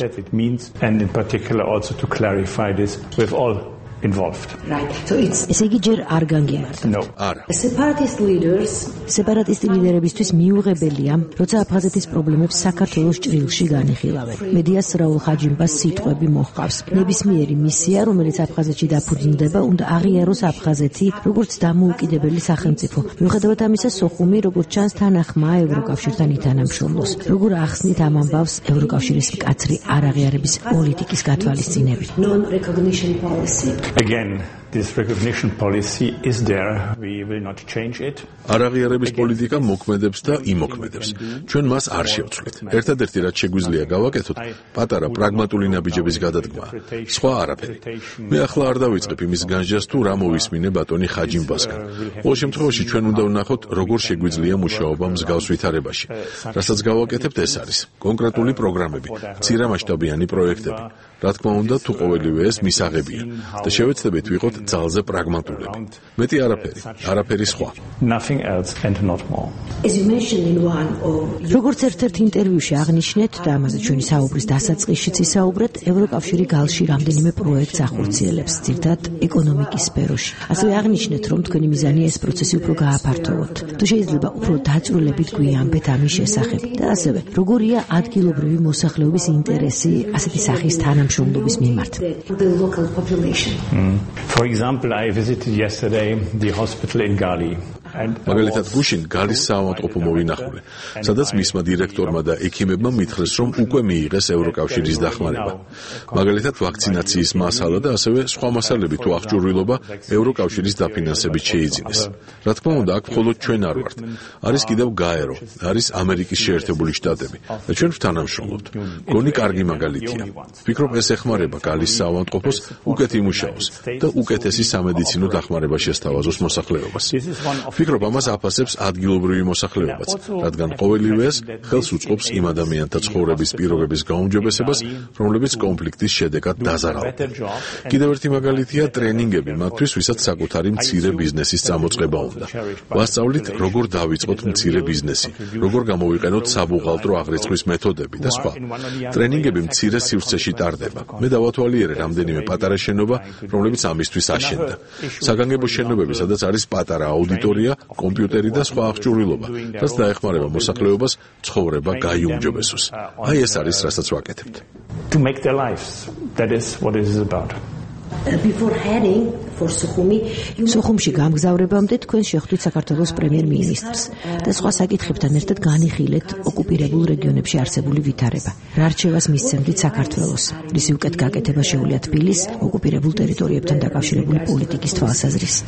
Speaker 7: involved.
Speaker 3: Right. So it's
Speaker 2: ესე იგი ჯერ არ განგიმართ.
Speaker 7: No.
Speaker 1: არა.
Speaker 3: The separatist leaders
Speaker 2: სეპარატისტი ლიდერებისთვის მიუღებელია, როცა აფხაზეთის პრობლემებს საქართველოს ჭრილში განიხილავენ. მედიას რაულ ხაჯიმბას სიტყვები მოჰყავს. ნებისმიერი მისია, რომელიც აფხაზეთში დაფუძნდება, უნდა აღიაროს აფხაზეთი, როგორც დამოუკიდებელი სახელმწიფო. მიუხედავად ამისა, სოხუმი, როგორც ჩანს, თანახმაა ევროკავშირთან ითანამშრომლოს. როგორ ახსნით ამ ამბავს ევროკავშირის მკაცრი არაღიარების პოლიტიკის გათვალისწინებით.
Speaker 3: non-recognition policy.
Speaker 7: Again, this recognition policy is there. We will not change it.
Speaker 1: არაღიარების პოლიტიკა მოქმედებს და იმოქმედებს. ჩვენ მას არ შევცვლით. ერთადერთი რაც შეგვიძლია გავაკეთოთ, პატარა პრაგმატული ნაბიჯების გადადგმა. სხვა არაფერი. მე ახლა არ დავიწყებ იმის განსჯას თუ რა მოვისმინე ბატონი ხაჯიმბასგან. ყოველ შემთხვევაში ჩვენ უნდა ვნახოთ, როგორ შეგვიძლია მუშაობა მსგავს ვითარებაში. რასაც გავაკეთებთ ეს არის კონკრეტული პროგრამები, მცირემასშტაბიანი პროექტები. რა თქმა უნდა, თუ ყოველივე ეს მისაღებია და შევეცდებით ვიყოთ ძალზე პრაგმატულები. მეტი არაფერი, არაფერი სხვა.
Speaker 7: Nothing else and not more.
Speaker 3: As you mentioned in one of
Speaker 2: როგორც ერთ-ერთ ინტერვიუში აღნიშნეთ და ამაზე ჩვენი საუბრის დასაწყისშიც ისაუბრეთ, ევროკავშირი გალში რამდენიმე პროექტს ახორციელებს, ძირითადად ეკონომიკის სფეროში. ასევე აღნიშნეთ, რომ თქვენი მიზანია ეს პროცესი უფრო გააფართოვოთ. თუ შეიძლება უფრო დაწვრილებით გვიანბეთ ამის შესახებ და ასევე როგორია ადგილობრივი მოსახლეობის ინტერესი ასეთი სახის თანამშრომლობის მიმართ.
Speaker 3: the local population.
Speaker 7: Mm. For example, I visited yesterday the hospital in Gali.
Speaker 1: მაგალითად, გუშინ გალის საავადმყოფო მოვინახულე, სადაც მისმა დირექტორმა და ექიმებმა მითხრეს, რომ უკვე მიიღეს ევროკავშირის დახმარება. მაგალითად, ვაქცინაციის მასალა და ასევე სხვა მასალები თუ აღჭურვილობა ევროკავშირის დაფინანსებით შეიძინეს. რა თქმა უნდა, აქ მხოლოდ ჩვენ არ ვართ. არის კიდევ გაერო, არის ამერიკის შეერთებული შტატები და ჩვენ ვთანამშრომლობთ. გონი კარგი მაგალითია. ვფიქრობ, ეს ეხმარება გალის საავადმყოფოს უკეთ იმუშაოს და უკეთესი სამედიცინო დახმარება შესთავაზოს მოსახლეობას. ვფიქრობ, ამას აფასებს ადგილობრივი მოსახლეობაც, რადგან ყოველივეს ხელს უწყობს იმ ადამიანთა ცხოვრების პირობების გაუმჯობესებას, რომლებიც კონფლიქტის შედეგად დაზარალდნენ. კიდევ ერთი მაგალითია ტრენინგები მათთვის, ვისაც საკუთარი მცირე ბიზნესის წამოწყება უნდა. ვასწავლით, როგორ დავიწყოთ მცირე ბიზნესი, როგორ გამოვიყენოთ საბუღალტრო აღრიცხვის მეთოდები და სხვა. ტრენინგები მცირე სივრცეში ტარდება. მე დავათვალიერე რამდენიმე პატარა შენობა, რომლებიც ამისთვის აშენდა. საგანგებო შენობები, სადაც არის პატარა აუდიტორია, კომპიუტერი და სხვა აღჭურვილობა, რაც დაეხმარება მოსახლეობას ცხოვრება გაიუმჯობესოს. აი ეს არის, რასაც ვაკეთებთ.
Speaker 7: To make their lives. That is what it is about.
Speaker 3: Before heading for Sukhumi,
Speaker 2: სუხუმში გამგზავრებამდე თქვენ შეხვდით საქართველოს პრემიერ-მინისტრს და სხვა საკითხებთან ერთად განიხილეთ ოკუპირებულ რეგიონებში არსებული ვითარება. რა რჩევას მისცემთ საქართველოს? რისი უკეთ გაკეთება შეუძლია თბილისს ოკუპირებულ ტერიტორიებთან დაკავშირებული პოლიტიკის თვალსაზრისით?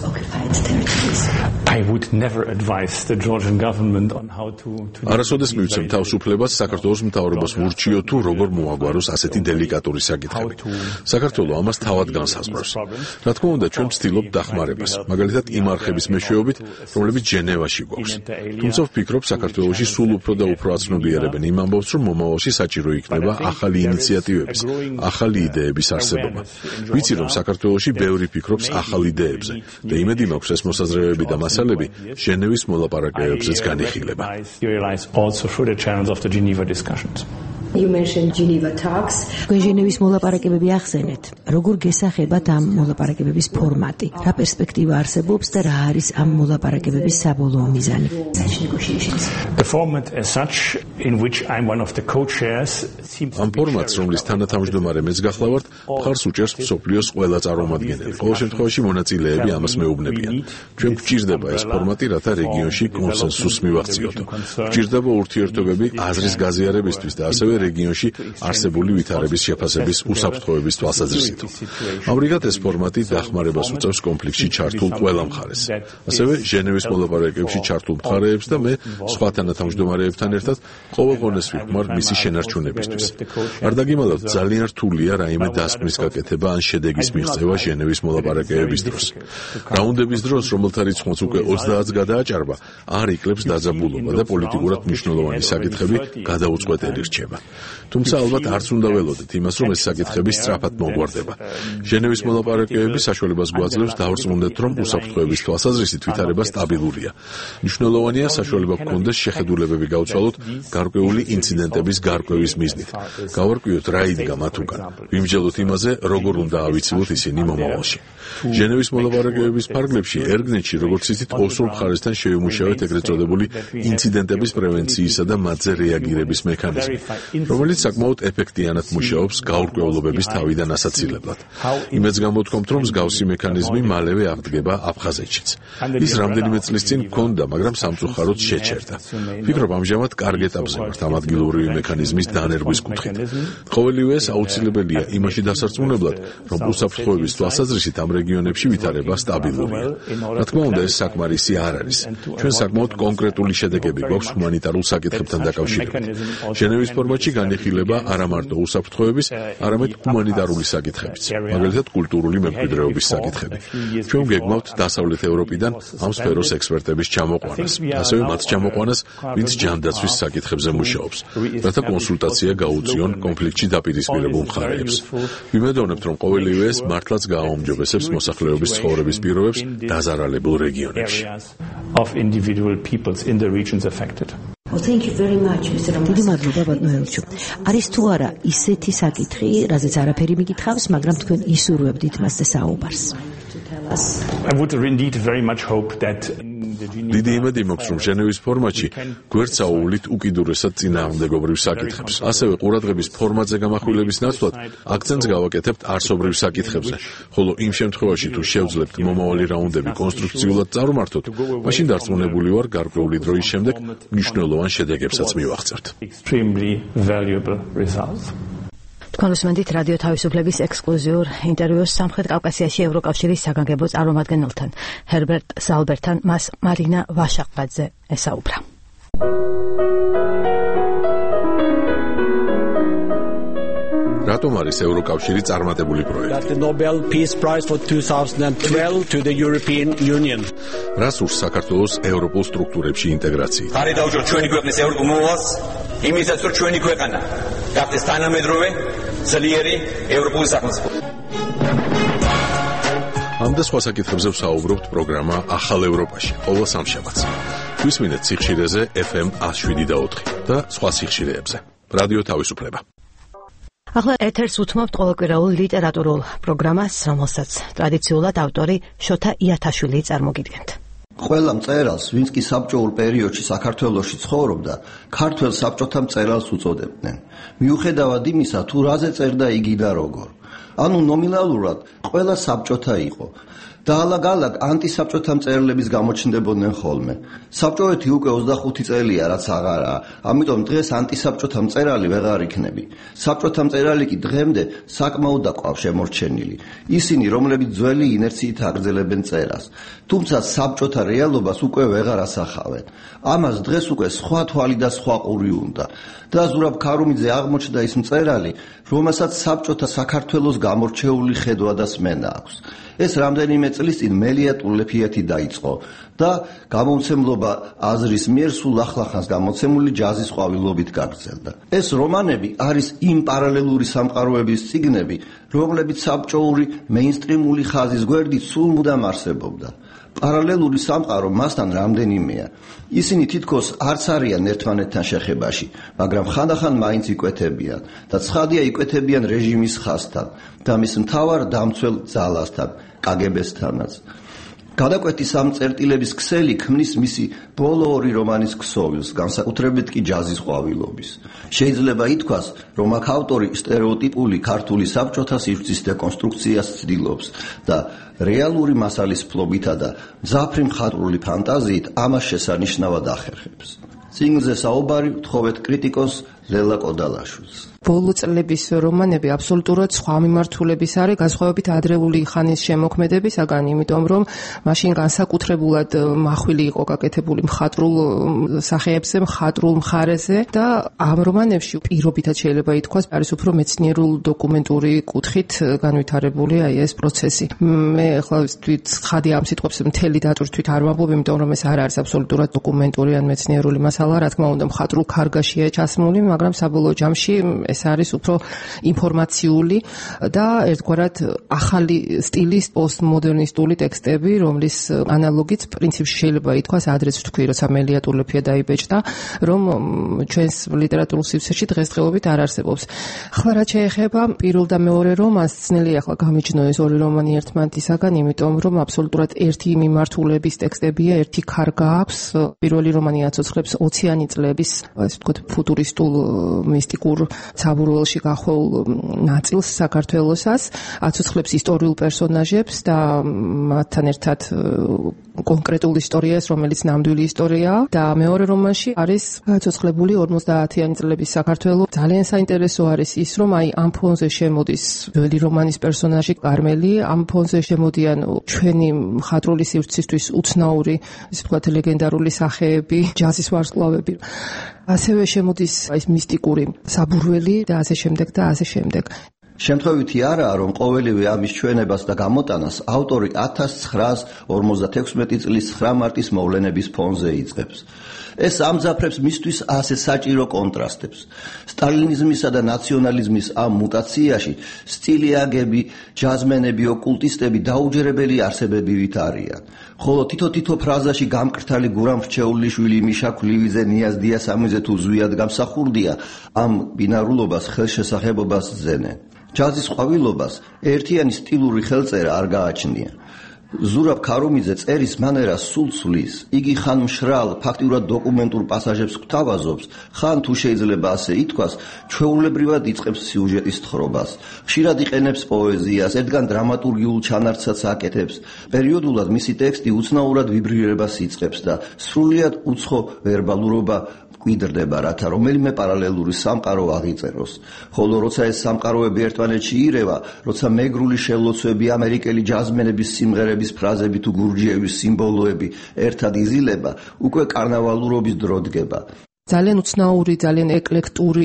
Speaker 7: I would never advise the Georgian government on how to
Speaker 1: არასოდეს მივცემ თავისუფლებას საქართველოს მთავრობას ვურჩიო თუ როგორ მოაგვაროს ასეთი დელიკატური საკითხები. საქართველო ამას თავად განსაზღვრავს. რა თქმა უნდა, ჩვენ ვცდილობთ დახმარებას, მაგალითად იმ არხების მეშვეობით, რომლებიც ჟენევაში გვაქვს. თუმცა ვფიქრობ, საქართველოში სულ უფრო და უფრო აცნობიერებენ იმ ამბავს, რომ მომავალში საჭირო იქნება ახალი ინიციატივების, ახალი იდეების არსებობა. ვიცი, რომ საქართველოში ბევრი ფიქრობს ახალ იდეებზე და იმედი მაქვს, ეს მოსაზრებები და მასალები ჟენევის მოლაპარაკებებზეც განიხილება.
Speaker 3: You mentioned Geneva talks.
Speaker 2: ჟენევის მოლაპარაკებები ახსენეთ. როგორ გესახებათ ამ მოლაპარაკებების ფორმატი? რა პერსპექტივა არსებობს და რა არის ამ მოლაპარაკებების საბოლოო მიზანი?
Speaker 7: The format as such in which I'm one of the co-chairs seems
Speaker 1: ამ ფორმატს, რომლის თანათავმჯდომარე მეც გახლავართ, მხარს უჭერს მსოფლიოს ყველა წარმომადგენელი. ყოველ შემთხვევაში მონაწილეები ამას მეუბნებიან. ჩვენ გვჭირდება ეს ფორმატი, რათა რეგიონში კონსენსუსს მივახციოთ. გვჭირდება ურთიერთობები აზრის გაზიარებისთვის და ასევე რეგიონში არსებული ვითარების შეფასების უსაფრთხოების თვალსაზრისით. ამრიგად ეს ფორმატი დახმარებას უწევს კონფლიქტში ჩართულ ყველა მხარეს. ასევე ჟენევის მოლაპარაკებებში ჩართულ მხარეებს და მე სხვა თანათავმჯდომარეებთან ერთად ყოველ ღონეს ვიხმარ მისი შენარჩუნებისთვის. არ დაგიმალავთ, ძალიან რთულია რაიმე დასკვნის გაკეთება ან შედეგის მიღწევა ჟენევის მოლაპარაკებების დროს. რაუნდების დროს, რომელთა რიცხვიც უკვე ოცდაათს გადააჭარბა, არ იკლებს დაძაბულობა და პოლიტიკურად მნიშვნელოვანი საკითხები გადაუწყვეტელი რჩება. თუმცა ალბათ არც უნდა ველოდეთ იმას, რომ ეს საკითხები სწრაფად მოგვარდება. ჟენევის მოლაპარაკებები საშუალებას გვაძლევს დავრწმუნდეთ, რომ უსაფრთხოების თვალსაზრისით ვითარება სტაბილურია. მნიშვნელოვანია საშუალება გქონდეს შეხედულებები გავცვალოთ გარკვეული ინციდენტების გარკვევის მიზნით. გავარკვიოთ რა იდგა მათ უკან. ვიმსჯელოთ იმაზე, როგორ უნდა ავიცილოთ ისინი მომავალში. ჟენევის მოლაპარაკებების ფარგლებში ერგნეთში, როგორც იცით, ოსურ მხარესთან შევიმუშავეთ ეგრეთ წოდებული ინციდენტების პრევენციისა და მათზე რეაგირების მექანიზმი, რომელიც საკმაოდ ეფექტიანად მუშაობს გაურკვევლობების თავიდან ასაცილებლად. იმედს გამოთქვამთ, რომ მსგავსი მექანიზმი მალევე აღდგება აფხაზეთშიც. ის რამდენიმე წლის წინ მქონდა, მაგრამ სამწუხაროდ შეჩერდა. ვფიქრობ, ამჟამად კარგ ეტაპზე ვართ ამ ადგილობრივი მექანიზმის დანერგვის კუთხით. ყოველივე ეს აუცილებელია იმაში დასარწმუნებლად, რომ უსაფრთხოების თვალსაზრისით ამ რეგიონებში ვითარება სტაბილურია. რა თქმა უნდა, ეს საკმარისი არ არის. ჩვენ საკმაოდ კონკრეტული შედეგები გვაქვს ჰუმანიტარულ საკითხებთან დაკავშირებით. ჟენევის ფორმატში განიხილება არა მარტო უსაფრთხოების, არამედ ჰუმანიტარული საკითხებიც, მაგალითად კულტურული მემკვიდრეობის საკითხები. ჩვენ გეგმავთ დასავლეთ ევროპიდან ამ სფეროს ექსპერტების ჩამოყვანას, ასევე მათ ჩამოყვანას, ვინც ჯანდაცვის საკითხებზე მუშაობს, რათა კონსულტაცია გაუწიონ კონფლიქტში დაპირისპირებულ მხარეებს. ვიმედოვნებთ, რომ ყოველივე ეს მართლაც გააუმჯობესებს მოსახლეობის ცხოვრების პირობებს დაზარალებულ რეგიონებში.
Speaker 7: of individual peoples in the regions affected.
Speaker 3: Well, thank you very much, Mister
Speaker 2: დიდი მადლობა ბატონო ელჩო. არის თუ არა ისეთი საკითხი, რაზეც არაფერი მიკითხავს, მაგრამ თქვენ ისურვებდით მასზე საუბარს?
Speaker 3: us.
Speaker 7: I would indeed very much hope that
Speaker 1: დიდი იმედი მაქვს, რომ ჟენევის ფორმატში გვერდსაუვლით უკიდურესად წინააღმდეგობრივ საკითხებს, ასევე ყურადღების ფორმატზე გამახვილების ნაცვლად აქცენტს გავაკეთებთ არსობრივ საკითხებზე, ხოლო იმ შემთხვევაში თუ შევძლებთ მომავალი რაუნდები კონსტრუქციულად წარმართოთ, მაშინ დარწმუნებული ვარ, გარკვეული დროის შემდეგ მნიშვნელოვან შედეგებსაც მივაღწევთ.
Speaker 2: თქვენ უსმენთ რადიო თავისუფლების ექსკლუზიურ ინტერვიუს სამხრეთ კავკასიაში ევროკავშირის საგანგებო წარმომადგენელთან ჰერბერტ ზალბერთან. მას მარინა ვაშაყაძე ესაუბრა.
Speaker 1: რატომ არის ევროკავშირი წარმატებული პროექტი?
Speaker 6: The Nobel Peace Prize for twenty twelve to the European Union.
Speaker 1: რას ურს საქართველოს ევროპულ სტრუქტურებში ინტეგრაციით?
Speaker 6: ხარი დაუჭიროთ ჩვენი ქვეყნის ევროპულ მოვალს, იმისაც რომ ჩვენი ქვეყანა გახდეს თანამედროვე ძლიერი ევროპული სახელმწიფო.
Speaker 1: ამ და სხვა საკითხებზე ვსაუბრობთ პროგრამა ახალ ევროპაში ყოველ სამშაბათს. გვისმინეთ სიხშირეზე ეფ ემ one oh seven და four და სხვა სიხშირეებზე. რადიო თავისუფლება.
Speaker 2: ახლა ეთერს უთმობთ ყოველკვირეულ ლიტერატურულ პროგრამას, რომელსაც ტრადიციულად ავტორი შოთა იათაშვილი წარმოგიდგენთ.
Speaker 9: ყველა მწერალს, ვინც კი საბჭოურ პერიოდში საქართველოში ცხოვრობდა, ქართველ საბჭოთა მწერალს უწოდებდნენ. მიუხედავად იმისა, თუ რაზე წერდა იგი და როგორ. ანუ ნომინალურად ყველა საბჭოთა იყო. და ალაგ-ალაგ ანტისაბჭოთა მწერლების გამოჩნდებოდნენ ხოლმე. საბჭოეთი უკვე ოცდახუთი წელია, რაც აღარაა, ამიტომ დღეს ანტისაბჭოთა მწერალი ვეღარ იქნები. საბჭოთა მწერალი კი დღემდე საკმაოდ აყვავ შემორჩენილი. ისინი, რომლებიც ძველი ინერციით აგრძელებენ წერას. თუმცა საბჭოთა რეალობას უკვე ვეღარ ასახავენ. ამას დღეს უკვე სხვა თვალი და სხვა ყური უნდა. და ზურაბ ქარუმიძე აღმოჩნდა ის მწერალი, რომელსაც საბჭოთა საქართველოს გამორჩეული ხედვა და სმენა აქვს. ეს რამდენიმე წლის წინ მელია ტულეფიეთი დაიწყო და გამომცემლობა აზრის მიერ სულ ახლახანს გამოცემული ჯაზის ყვავილობით გაგრძელდა. ეს რომანები არის იმ პარალელური სამყაროების წიგნები, რომლებიც საბჭოური მეინსტრიმული ხაზის გვერდით სულ მუდამ არსებობდა. პარალელური სამყარო მასთან რამდენიმეა. ისინი თითქოს არც არიან ერთმანეთთან შეხებაში, მაგრამ ხანდახან მაინც იკვეთებიან და ცხადია იკვეთებიან რეჟიმის ხაზთან და მის მთავარ დამცველ ძალასთან, კა გე ბე-სთანაც. გადაკვეთის ამ წერტილების ქსელი ქმნის მისი ბოლო ორი რომანის ქსოვილს, განსაკუთრებით კი ჯაზის ყვავილობის. შეიძლება ითქვას, რომ აქ ავტორი სტერეოტიპული ქართული საბჭოთა სივრცის დეკონსტრუქციას ცდილობს და რეალური მასალის ფლობითა და მძაფრი მხატვრული ფანტაზიით ამას შესანიშნავად ახერხებს. წიგნზე საუბარი ვთხოვეთ კრიტიკოს ლელა კოდალაშვილს.
Speaker 10: ბოლო წლების რომანები აბსოლუტურად სხვა მიმართულების არის, განსხვავებით ადრეული ხანის შემოქმედებისაგან, იმიტომ რომ მაშინ განსაკუთრებულად მახვილი იყო გაკეთებული მხატვრულ სახეებზე, მხატვრულ მხარეზე და ამ რომანებში პირობითად შეიძლება ითქვას, არის უფრო მეცნიერულ დოკუმენტური კუთხით განვითარებული აი ეს პროცესი. მე ახლა ვთვით ხადი ამ სიტყვებს მთელი დატვირთვით არ ვამბობ, იმიტომ რომ ეს არ არის აბსოლუტურად დოკუმენტური ან მეცნიერული მასალა, რა თქმა უნდა, მხატვრულ ქარგაშია ჩასმული, მაგრამ საბოლოო ჯამში ეს არის უფრო ინფორმაციული და ერთგვარად ახალი სტილის პოსტმოდერნისტული ტექსტები, რომლის ანალოგიც პრინციპში შეიძლება ითქვას, ადრეც ვთქვი, როცა მელია ტულეფია დაიბეჭდა, რომ ჩვენს ლიტერატურულ სივრცეში დღესდღეობით არ არსებობს. ახლა რაც შეეხება პირველ და მეორე რომანს, ძნელია ახლა გამიჯნო ეს ორი რომანი ერთმანეთისაგან, იმიტომ რომ აბსოლუტურად ერთი მიმართულების ტექსტებია, ერთი ქარგა აქვს. პირველი რომანი აცოცხლებს ოციანი წლების, ასე ვთქვათ, ფუტურისტულ მისტიკურ საბურველში გახვეულ ნაწილს საქართველოსას, აცოცხლებს ისტორიულ პერსონაჟებს და მათთან ერთად კონკრეტულ ისტორიას, რომელიც ნამდვილი ისტორიაა და მეორე რომანში არის აცოცხლებული ორმოცდაათიანი წლების საქართველო. ძალიან საინტერესო არის ის, რომ აი ამ ფონზე შემოდის ძველი რომანის პერსონაჟი კარმელი, ამ ფონზე შემოდიან ჩვენი მხატვრული სივრცისთვის უცნაური, ისე ვთქვათ, ლეგენდარული სახეები, ჯაზის ვარსკვლავები. ასევე შემოდის ეს მისტიკური საბურველი და ასე შემდეგ და ასე შემდეგ.
Speaker 9: შემთხვევითი არაა, რომ ყოველივე ამის ჩვენებას და გამოტანას ავტორი ათას ცხრაას ორმოცდათექვსმეტი წლის ცხრა მარტის მოვლენების ფონზე იწყებს. ეს ამძაფრებს მისთვის ასე საჭირო კონტრასტებს. სტალინიზმისა და ნაციონალიზმის ამ მუტაციაში სტილიაგები, ჯაზმენები, ოკულტისტები დაუჯერებელი არსებებივით არიან. ხოლო თითო-თითო ფრაზაში გამკრთალი გურამ რჩეულიშვილი, მიშა ქვლივიძე, ნიაზ დიასამიძე თუ ზვიად გამსახურდია, ამ ბინარულობას, ხელშესახებობას ზენენ. ჯაზის ყვავილობას ერთიანი სტილური ხელწერა არ გააჩნია. ზურაბ ქარუმიძე წერის მანერას სულ ცვლის. იგი ხან მშრალ, ფაქტიურად დოკუმენტურ პასაჟებს გვთავაზობს, ხან თუ შეიძლება ასე ითქვას, ჩვეულებრივად იწყებს სიუჟეტის თხრობას. ხშირად იყენებს პოეზიას, ერთგან დრამატურგიულ ჩანართსაც აკეთებს. პერიოდულად მისი ტექსტი უცნაურად ვიბრირებას იწყებს და სრულიად უცხო ვერბალურობა გვიდრდება, რათა რომელიმე პარალელური სამყარო აღიწეროს. ხოლო როცა ეს სამყაროები ერთმანეთში ირევა, როცა მეგრული შელოცვები, ამერიკელი ჯაზმენების სიმღერების ფრაზები თუ გურჯიევის სიმბოლოები ერთად იზილება, უკვე კარნავალურობის დრო დგება.
Speaker 10: ძალიან უცნაური, ძალიან ეკლექტური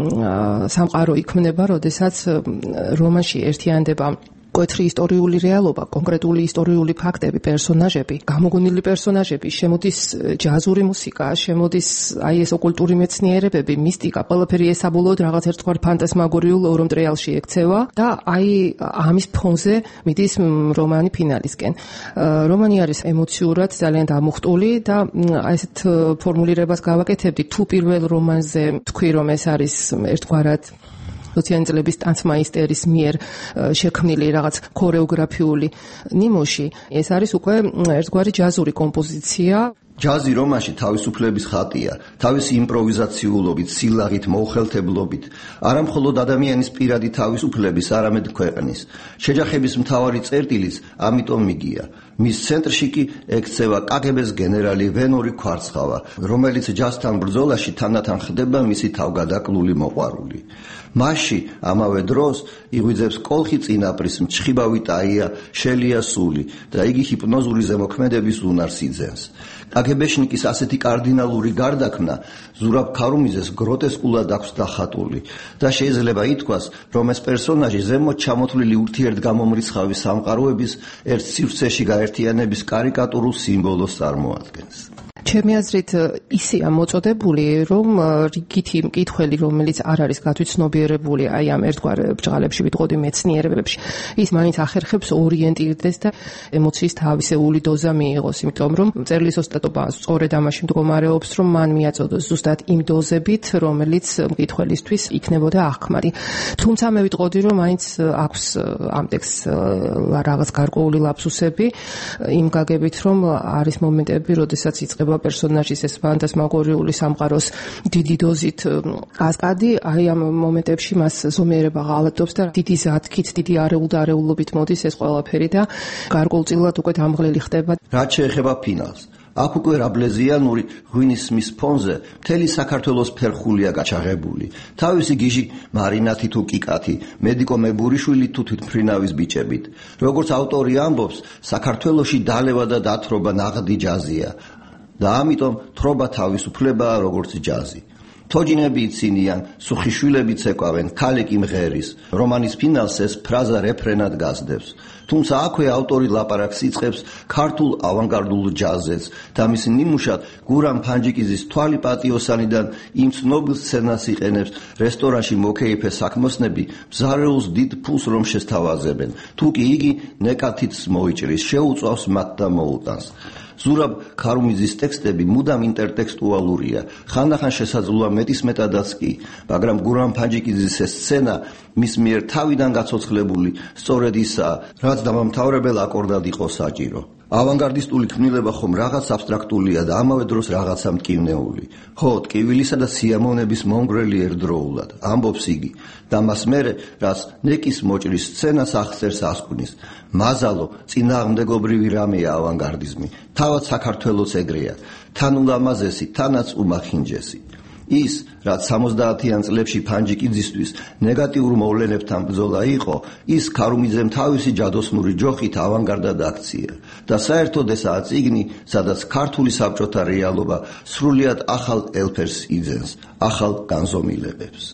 Speaker 10: სამყარო იქმნება, როდესაც რომანში ერთიანდება მკვეთრი ისტორიული რეალობა, კონკრეტული ისტორიული ფაქტები, პერსონაჟები, გამოგონილი პერსონაჟები, შემოდის ჯაზური მუსიკა, შემოდის აი ეს ოკულტური მეცნიერებები, მისტიკა, ყველაფერი ეს საბოლოოდ რაღაც ერთგვარ ფანტასმაგორიულ ორომტრიალში ექცევა და აი ამის ფონზე მიდის რომანი ფინალისკენ. რომანი არის ემოციურად ძალიან დამუხტული და აი ესეთ ფორმულირებას გავაკეთებდი, თუ პირველ რომანზე თქვი, რომ ეს არის ერთგვარად ოციანი წლების ტანცმაისტერის მიერ შექმნილი რაღაც ქორეოგრაფიული ნიმუში, ეს არის უკვე ერთგვარი ჯაზური კომპოზიცია.
Speaker 9: ჯაზი რომანში თავისუფლების ხატია, თავისი იმპროვიზაციულობით, სილაღით, მოუხელთებლობით, არა მხოლოდ ადამიანის პირადი თავისუფლების, არამედ ქვეყნის. შეჯახების მთავარი წერტილიც ამიტომ მიგია. მის ცენტრში კი ექცევა კაგებეს გენერალი ვენორი ქვარცხავა, რომელიც ჯაზთან ბრძოლაში თანდათან ხდება მისი თავგადაკლული მოყვარული. მასში ამავე დროს იღვიძებს კოლხი წინაპრის მჩხიბავი ტაია შელია სული და იგი ჰიპნოზური ზემოქმედების უნარს იძენს. კაგებეშნიკის ასეთი კარდინალური გარდაქმნა ზურაბ ქარუმიძეს გროტესკულად აქვს დახატული და შეიძლება ითქვას, რომ ეს პერსონაჟი ზემოთ ჩამოთვლილი ურთიერთგამომრიცხავი სამყაროების ერთ სივრცეში გაერთიანების კარიკატურულ სიმბოლოს წარმოადგენს.
Speaker 10: ჩემი აზრით ისეა მოწოდებული, რომ რიგითი მკითხველი, რომელიც არ არის გათვითცნობიერებული აი ამ ერთგვარ ბჭყალებში, ვიტყოდი მეცნიერებებში, ის მაინც ახერხებს ორიენტირდეს და ემოციის თავისეული დოზა მიიღოს, იმიტომ რომ მწერლის ოსტატობა სწორედ ამაში მდგომარეობს, რომ მან მიაწოდოს ზუსტად იმ დოზებით, რომელიც მკითხველისთვის იქნებოდა აღქმარი. თუმცა მე ვიტყოდი, რომ მაინც აქვს ამ ტექსტს რაღაც გარკვეული ლაფსუსები, იმ გაგებით, რომ არის მომენტები, როდესაც იწყება პერსონაჟის ეს ფანტასმაგორიული სამყაროს დიდი დოზით კასკადი, აი ამ მომენტებში მას ზომიერება ღალატობს და დიდი ზათქით, დიდი არეულ-დარეულობით მოდის ეს ყველაფერი და გარკვეულწილად უკვე დამღლელი ხდება.
Speaker 9: რაც შეეხება ფინალს, აქ უკვე რაბლეზიანური ღვინის ფონზე მთელი საქართველოს ფერხულია გაჩაღებული. თავისი გიჟი მარინათი თუ კიკათი, მედიკო მებურიშვილი თუ თვითმფრინავის ბიჭებით. როგორც ავტორი ამბობს, საქართველოში დალევა და დათრობა ნაღდი ჯაზია. და ამიტომ თრობა თავისუფლებაა როგორც ჯაზი. თოჯინები იცინიან, სუხიშვილები ცეკვავენ, ქალიკი მღერის. რომანის ფინალს ეს ფრაზა რეფრენად გასდევს. თუმცა აქვე ავტორი ლაპარაკს იწყებს ქართულ ავანგარდულ ჯაზებს და მის ნიმუშად გურამ ფანჯიკიძის თვალი პატიოსანიდან იმ ცნობილ სცენას იყენებს რესტორანში მოკეიფე საქმოსნები მზარეულს დიდ ფულს რომ შესთავაზებენ. თუ კი იგი ნეკათიც მოიჭრის, შეუწავს მათ და მოუტანს. ზურაბ ქარუმიძის ტექსტები მუდამ ინტერტექსტუალურია, ხანდახან შესაძლოა მეტისმეტადაც კი, მაგრამ გურამ ფანჯიკიძის ეს სცენა მის მიერ თავიდან გაცოცხლებული სწორედ ისაა, რაც დამამთავრებელ აკორდად იყო საჭირო. ავანგარდისტული ქმნილება ხომ რაღაც აბსტრაქტულია და ამავე დროს რაღაცა მტკივნეული. ხო, ტკივილისა და სიამოვნების მომგვრელი ერთდროულად, ამბობს იგი, და მას მერე, რაც ნეკის მოჭრის სცენას აღწერს ასკვნის. მაზალო, წინააღმდეგობრივი რამეა ავანგარდიზმი, თავად საქართველოს ეგრეა, თან ულამაზესი, თანაც უმახინჯესი. ის, რაც სამოცდაათიან წლებში ფანჯიკიძისთვის ნეგატიურ მოვლენებთან ბრძოლა იყო, ის ქარუმიძემ თავისი ჯადოსნური ჯოხით ავანგარდად აქცია და საერთოდ ესაა წიგნი, სადაც ქართული საბჭოთა რეალობა სრულიად ახალ ელფერს იძენს, ახალ განზომილებებს.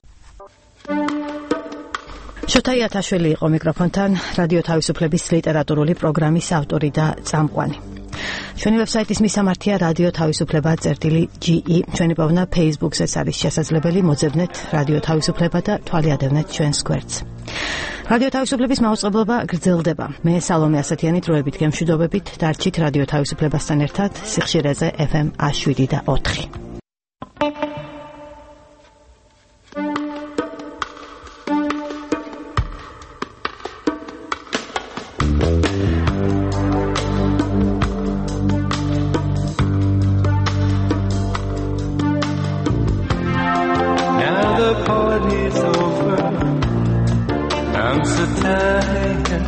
Speaker 2: შოთა იათაშვილი იყო მიკროფონთან, რადიო თავისუფლების ლიტერატურული პროგრამის ავტორი და წამყვანი. ჩვენი ვებსაიტის მისამართია რადიო თავისუფლება წერტილი ჯი ი. ჩვენი პოვნა Facebook-ზეც არის შესაძლებელი, მოძებნეთ რადიო თავისუფლება და თვალი ადევნეთ ჩვენს გვერდს. რადიო თავისუფლების მაუწყებლობა გრძელდება. მე სალომე ასათიანი დროებით გემშვიდობებით, დარჩით რადიო თავისუფლებასთან ერთად სიხშირეზე ეფ ემ შვიდი და ოთხი.
Speaker 4: world. I'm so tired.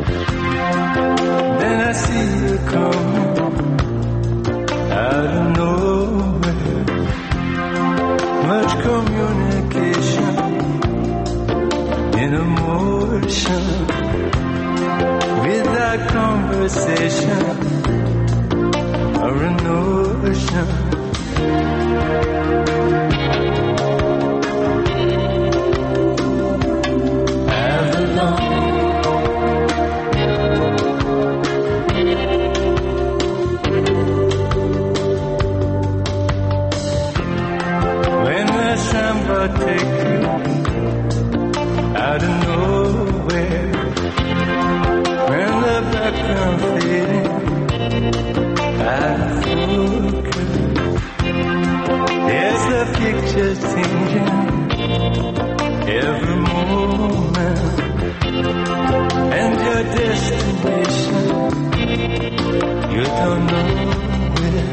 Speaker 4: Then I see you come out of nowhere. Much communication in emotion, without conversation or a notion. Take you out of nowhere, when the background fading out of focus, there's the pictures changing every moment, and your destination you don't know where.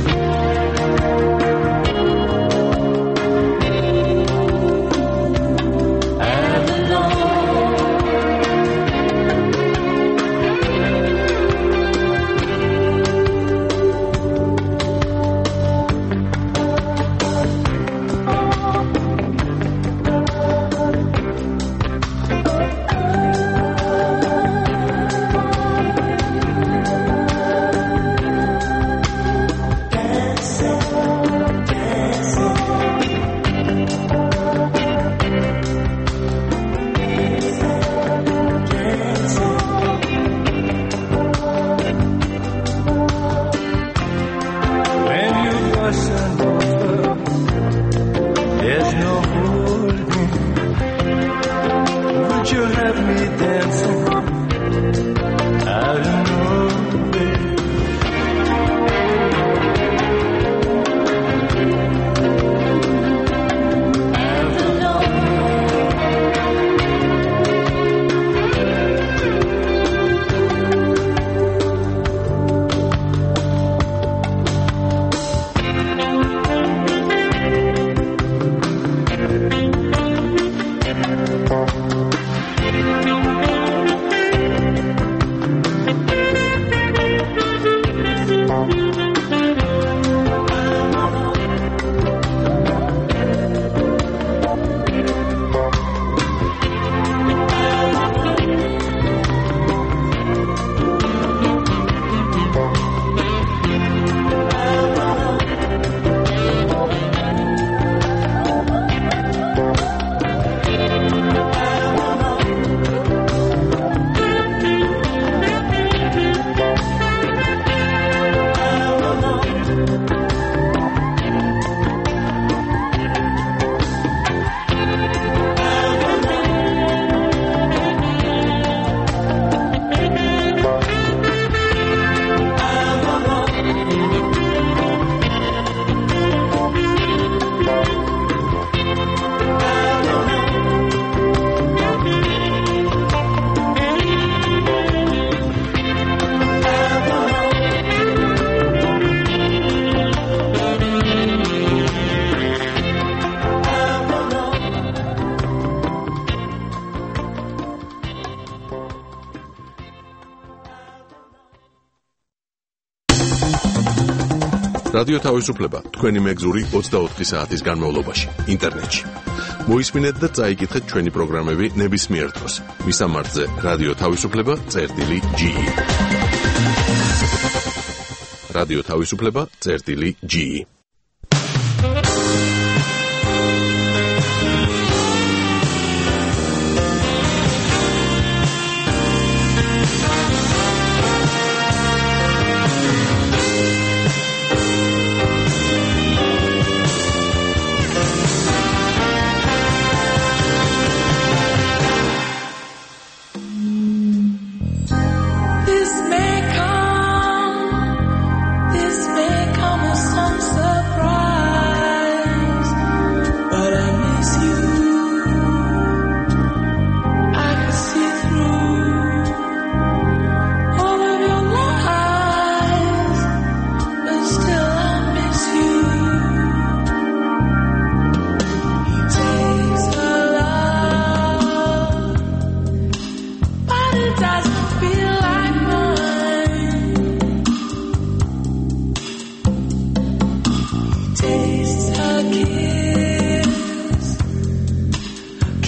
Speaker 1: რადიო თავისუფლება თქვენი მეგზური ოცდაოთხი საათის განმავლობაში ინტერნეტში. მოისმინეთ და წაიკითხეთ ჩვენი პროგრამები ნებისმიერ დროს. მისამართზე რადიო თავისუფლება წერტილი ჯი ი. რადიო თავისუფლება წერტილი ჯი ი.
Speaker 4: This may come, this may come as sunset.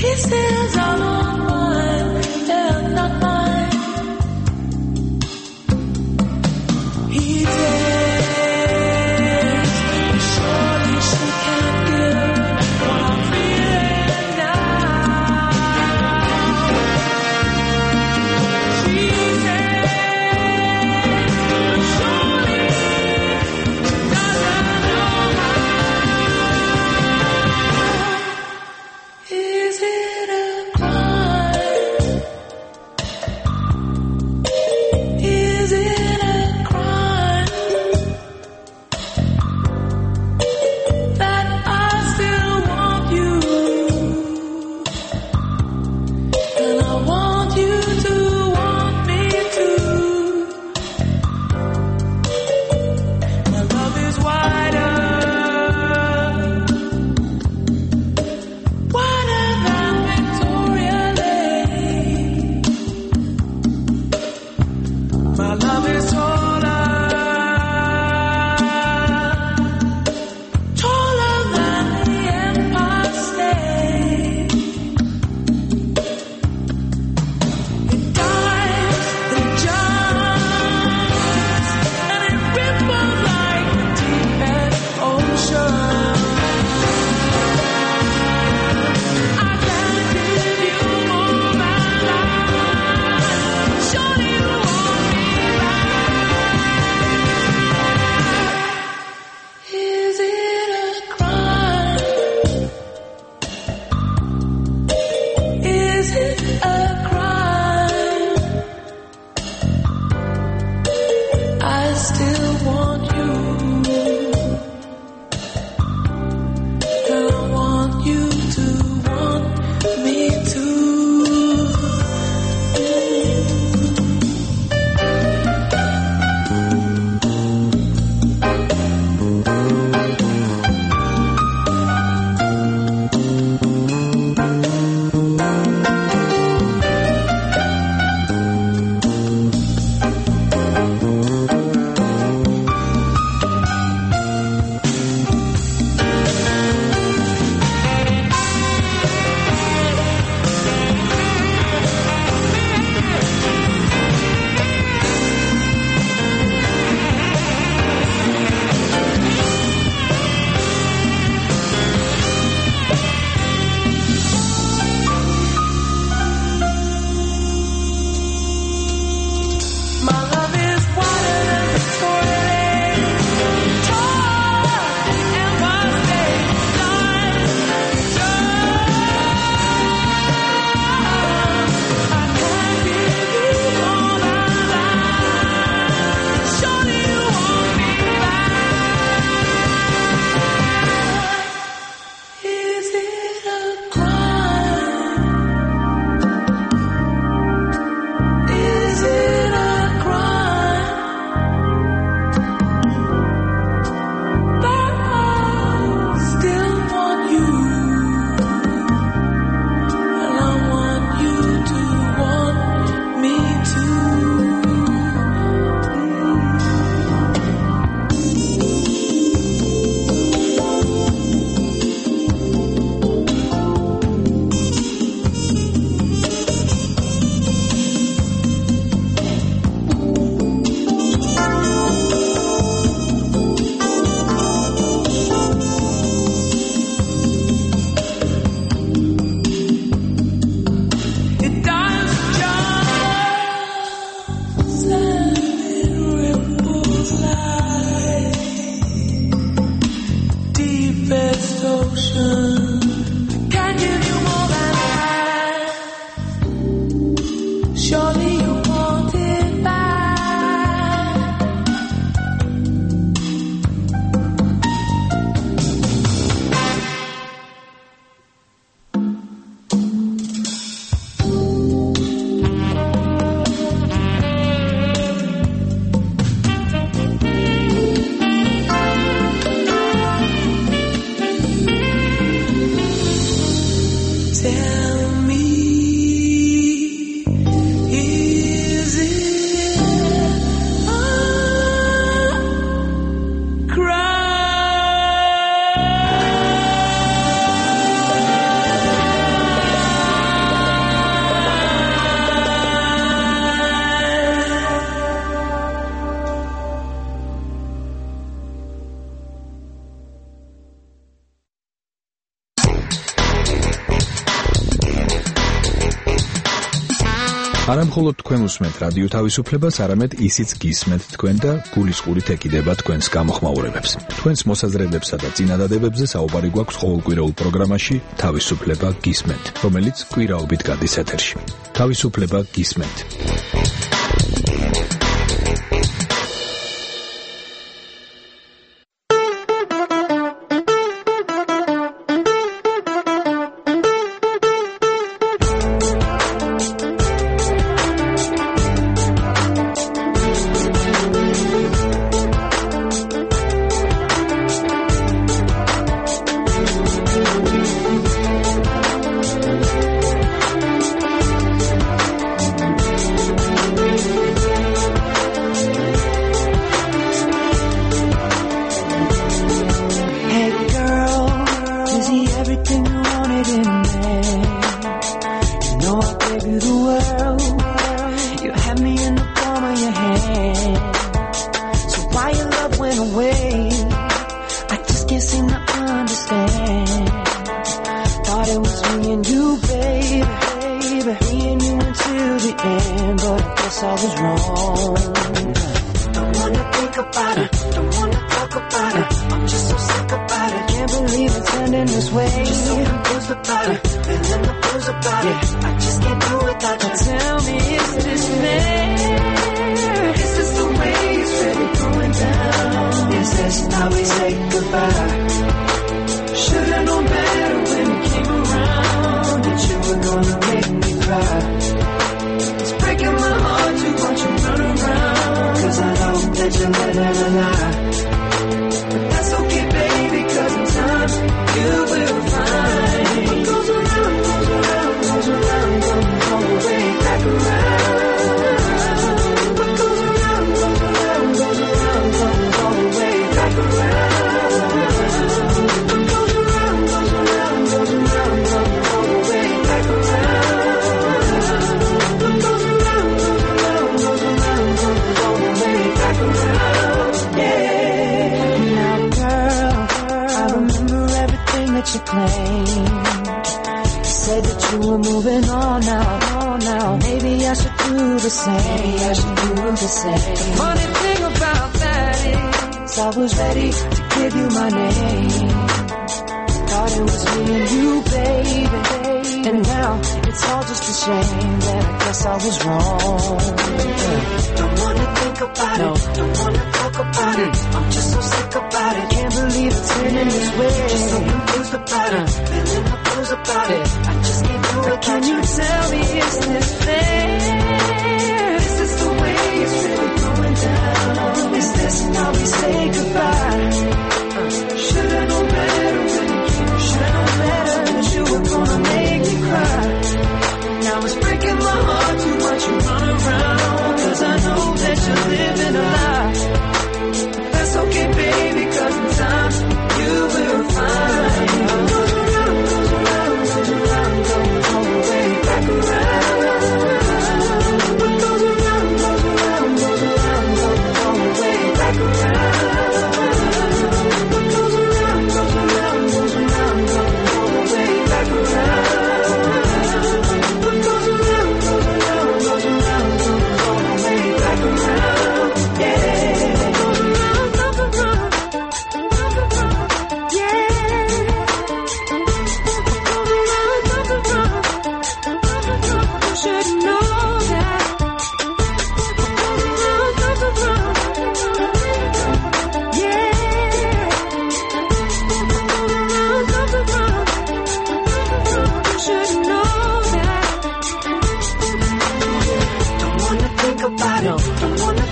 Speaker 4: Kisses are all mine, they're not mine. He takes, but surely she can't give what I'm feeling now. She takes, but surely she doesn't know how. Is it a crime? Is it a crime that I still want you, and I want you to want me too? My love is wider, wider than Victoria Lake. My love is taller, taller than the Empire State. It dives, it jumps, and it ripples like the deepest ocean. I gotta give you all my life. Surely you want me back. Is it a crime? Is it a crime? I still want you, and I want you to want me too.
Speaker 20: არა მხოლოდ თქვენ უსმენთ რადიო თავისუფლებას, არამედ ისიც გისმენთ თქვენ და გულისყურით ეკიდება თქვენს გამოხმაურებებს. თქვენს მოსაზრებებსა და წინადადებებზე საუბარი გვაქვს ყოველკვირეულ პროგრამაში თავისუფლება გისმენთ, რომელიც კვირაობით გადის ეთერში. თავისუფლება გისმენთ.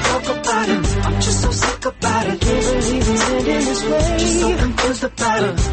Speaker 4: Just so confused about it.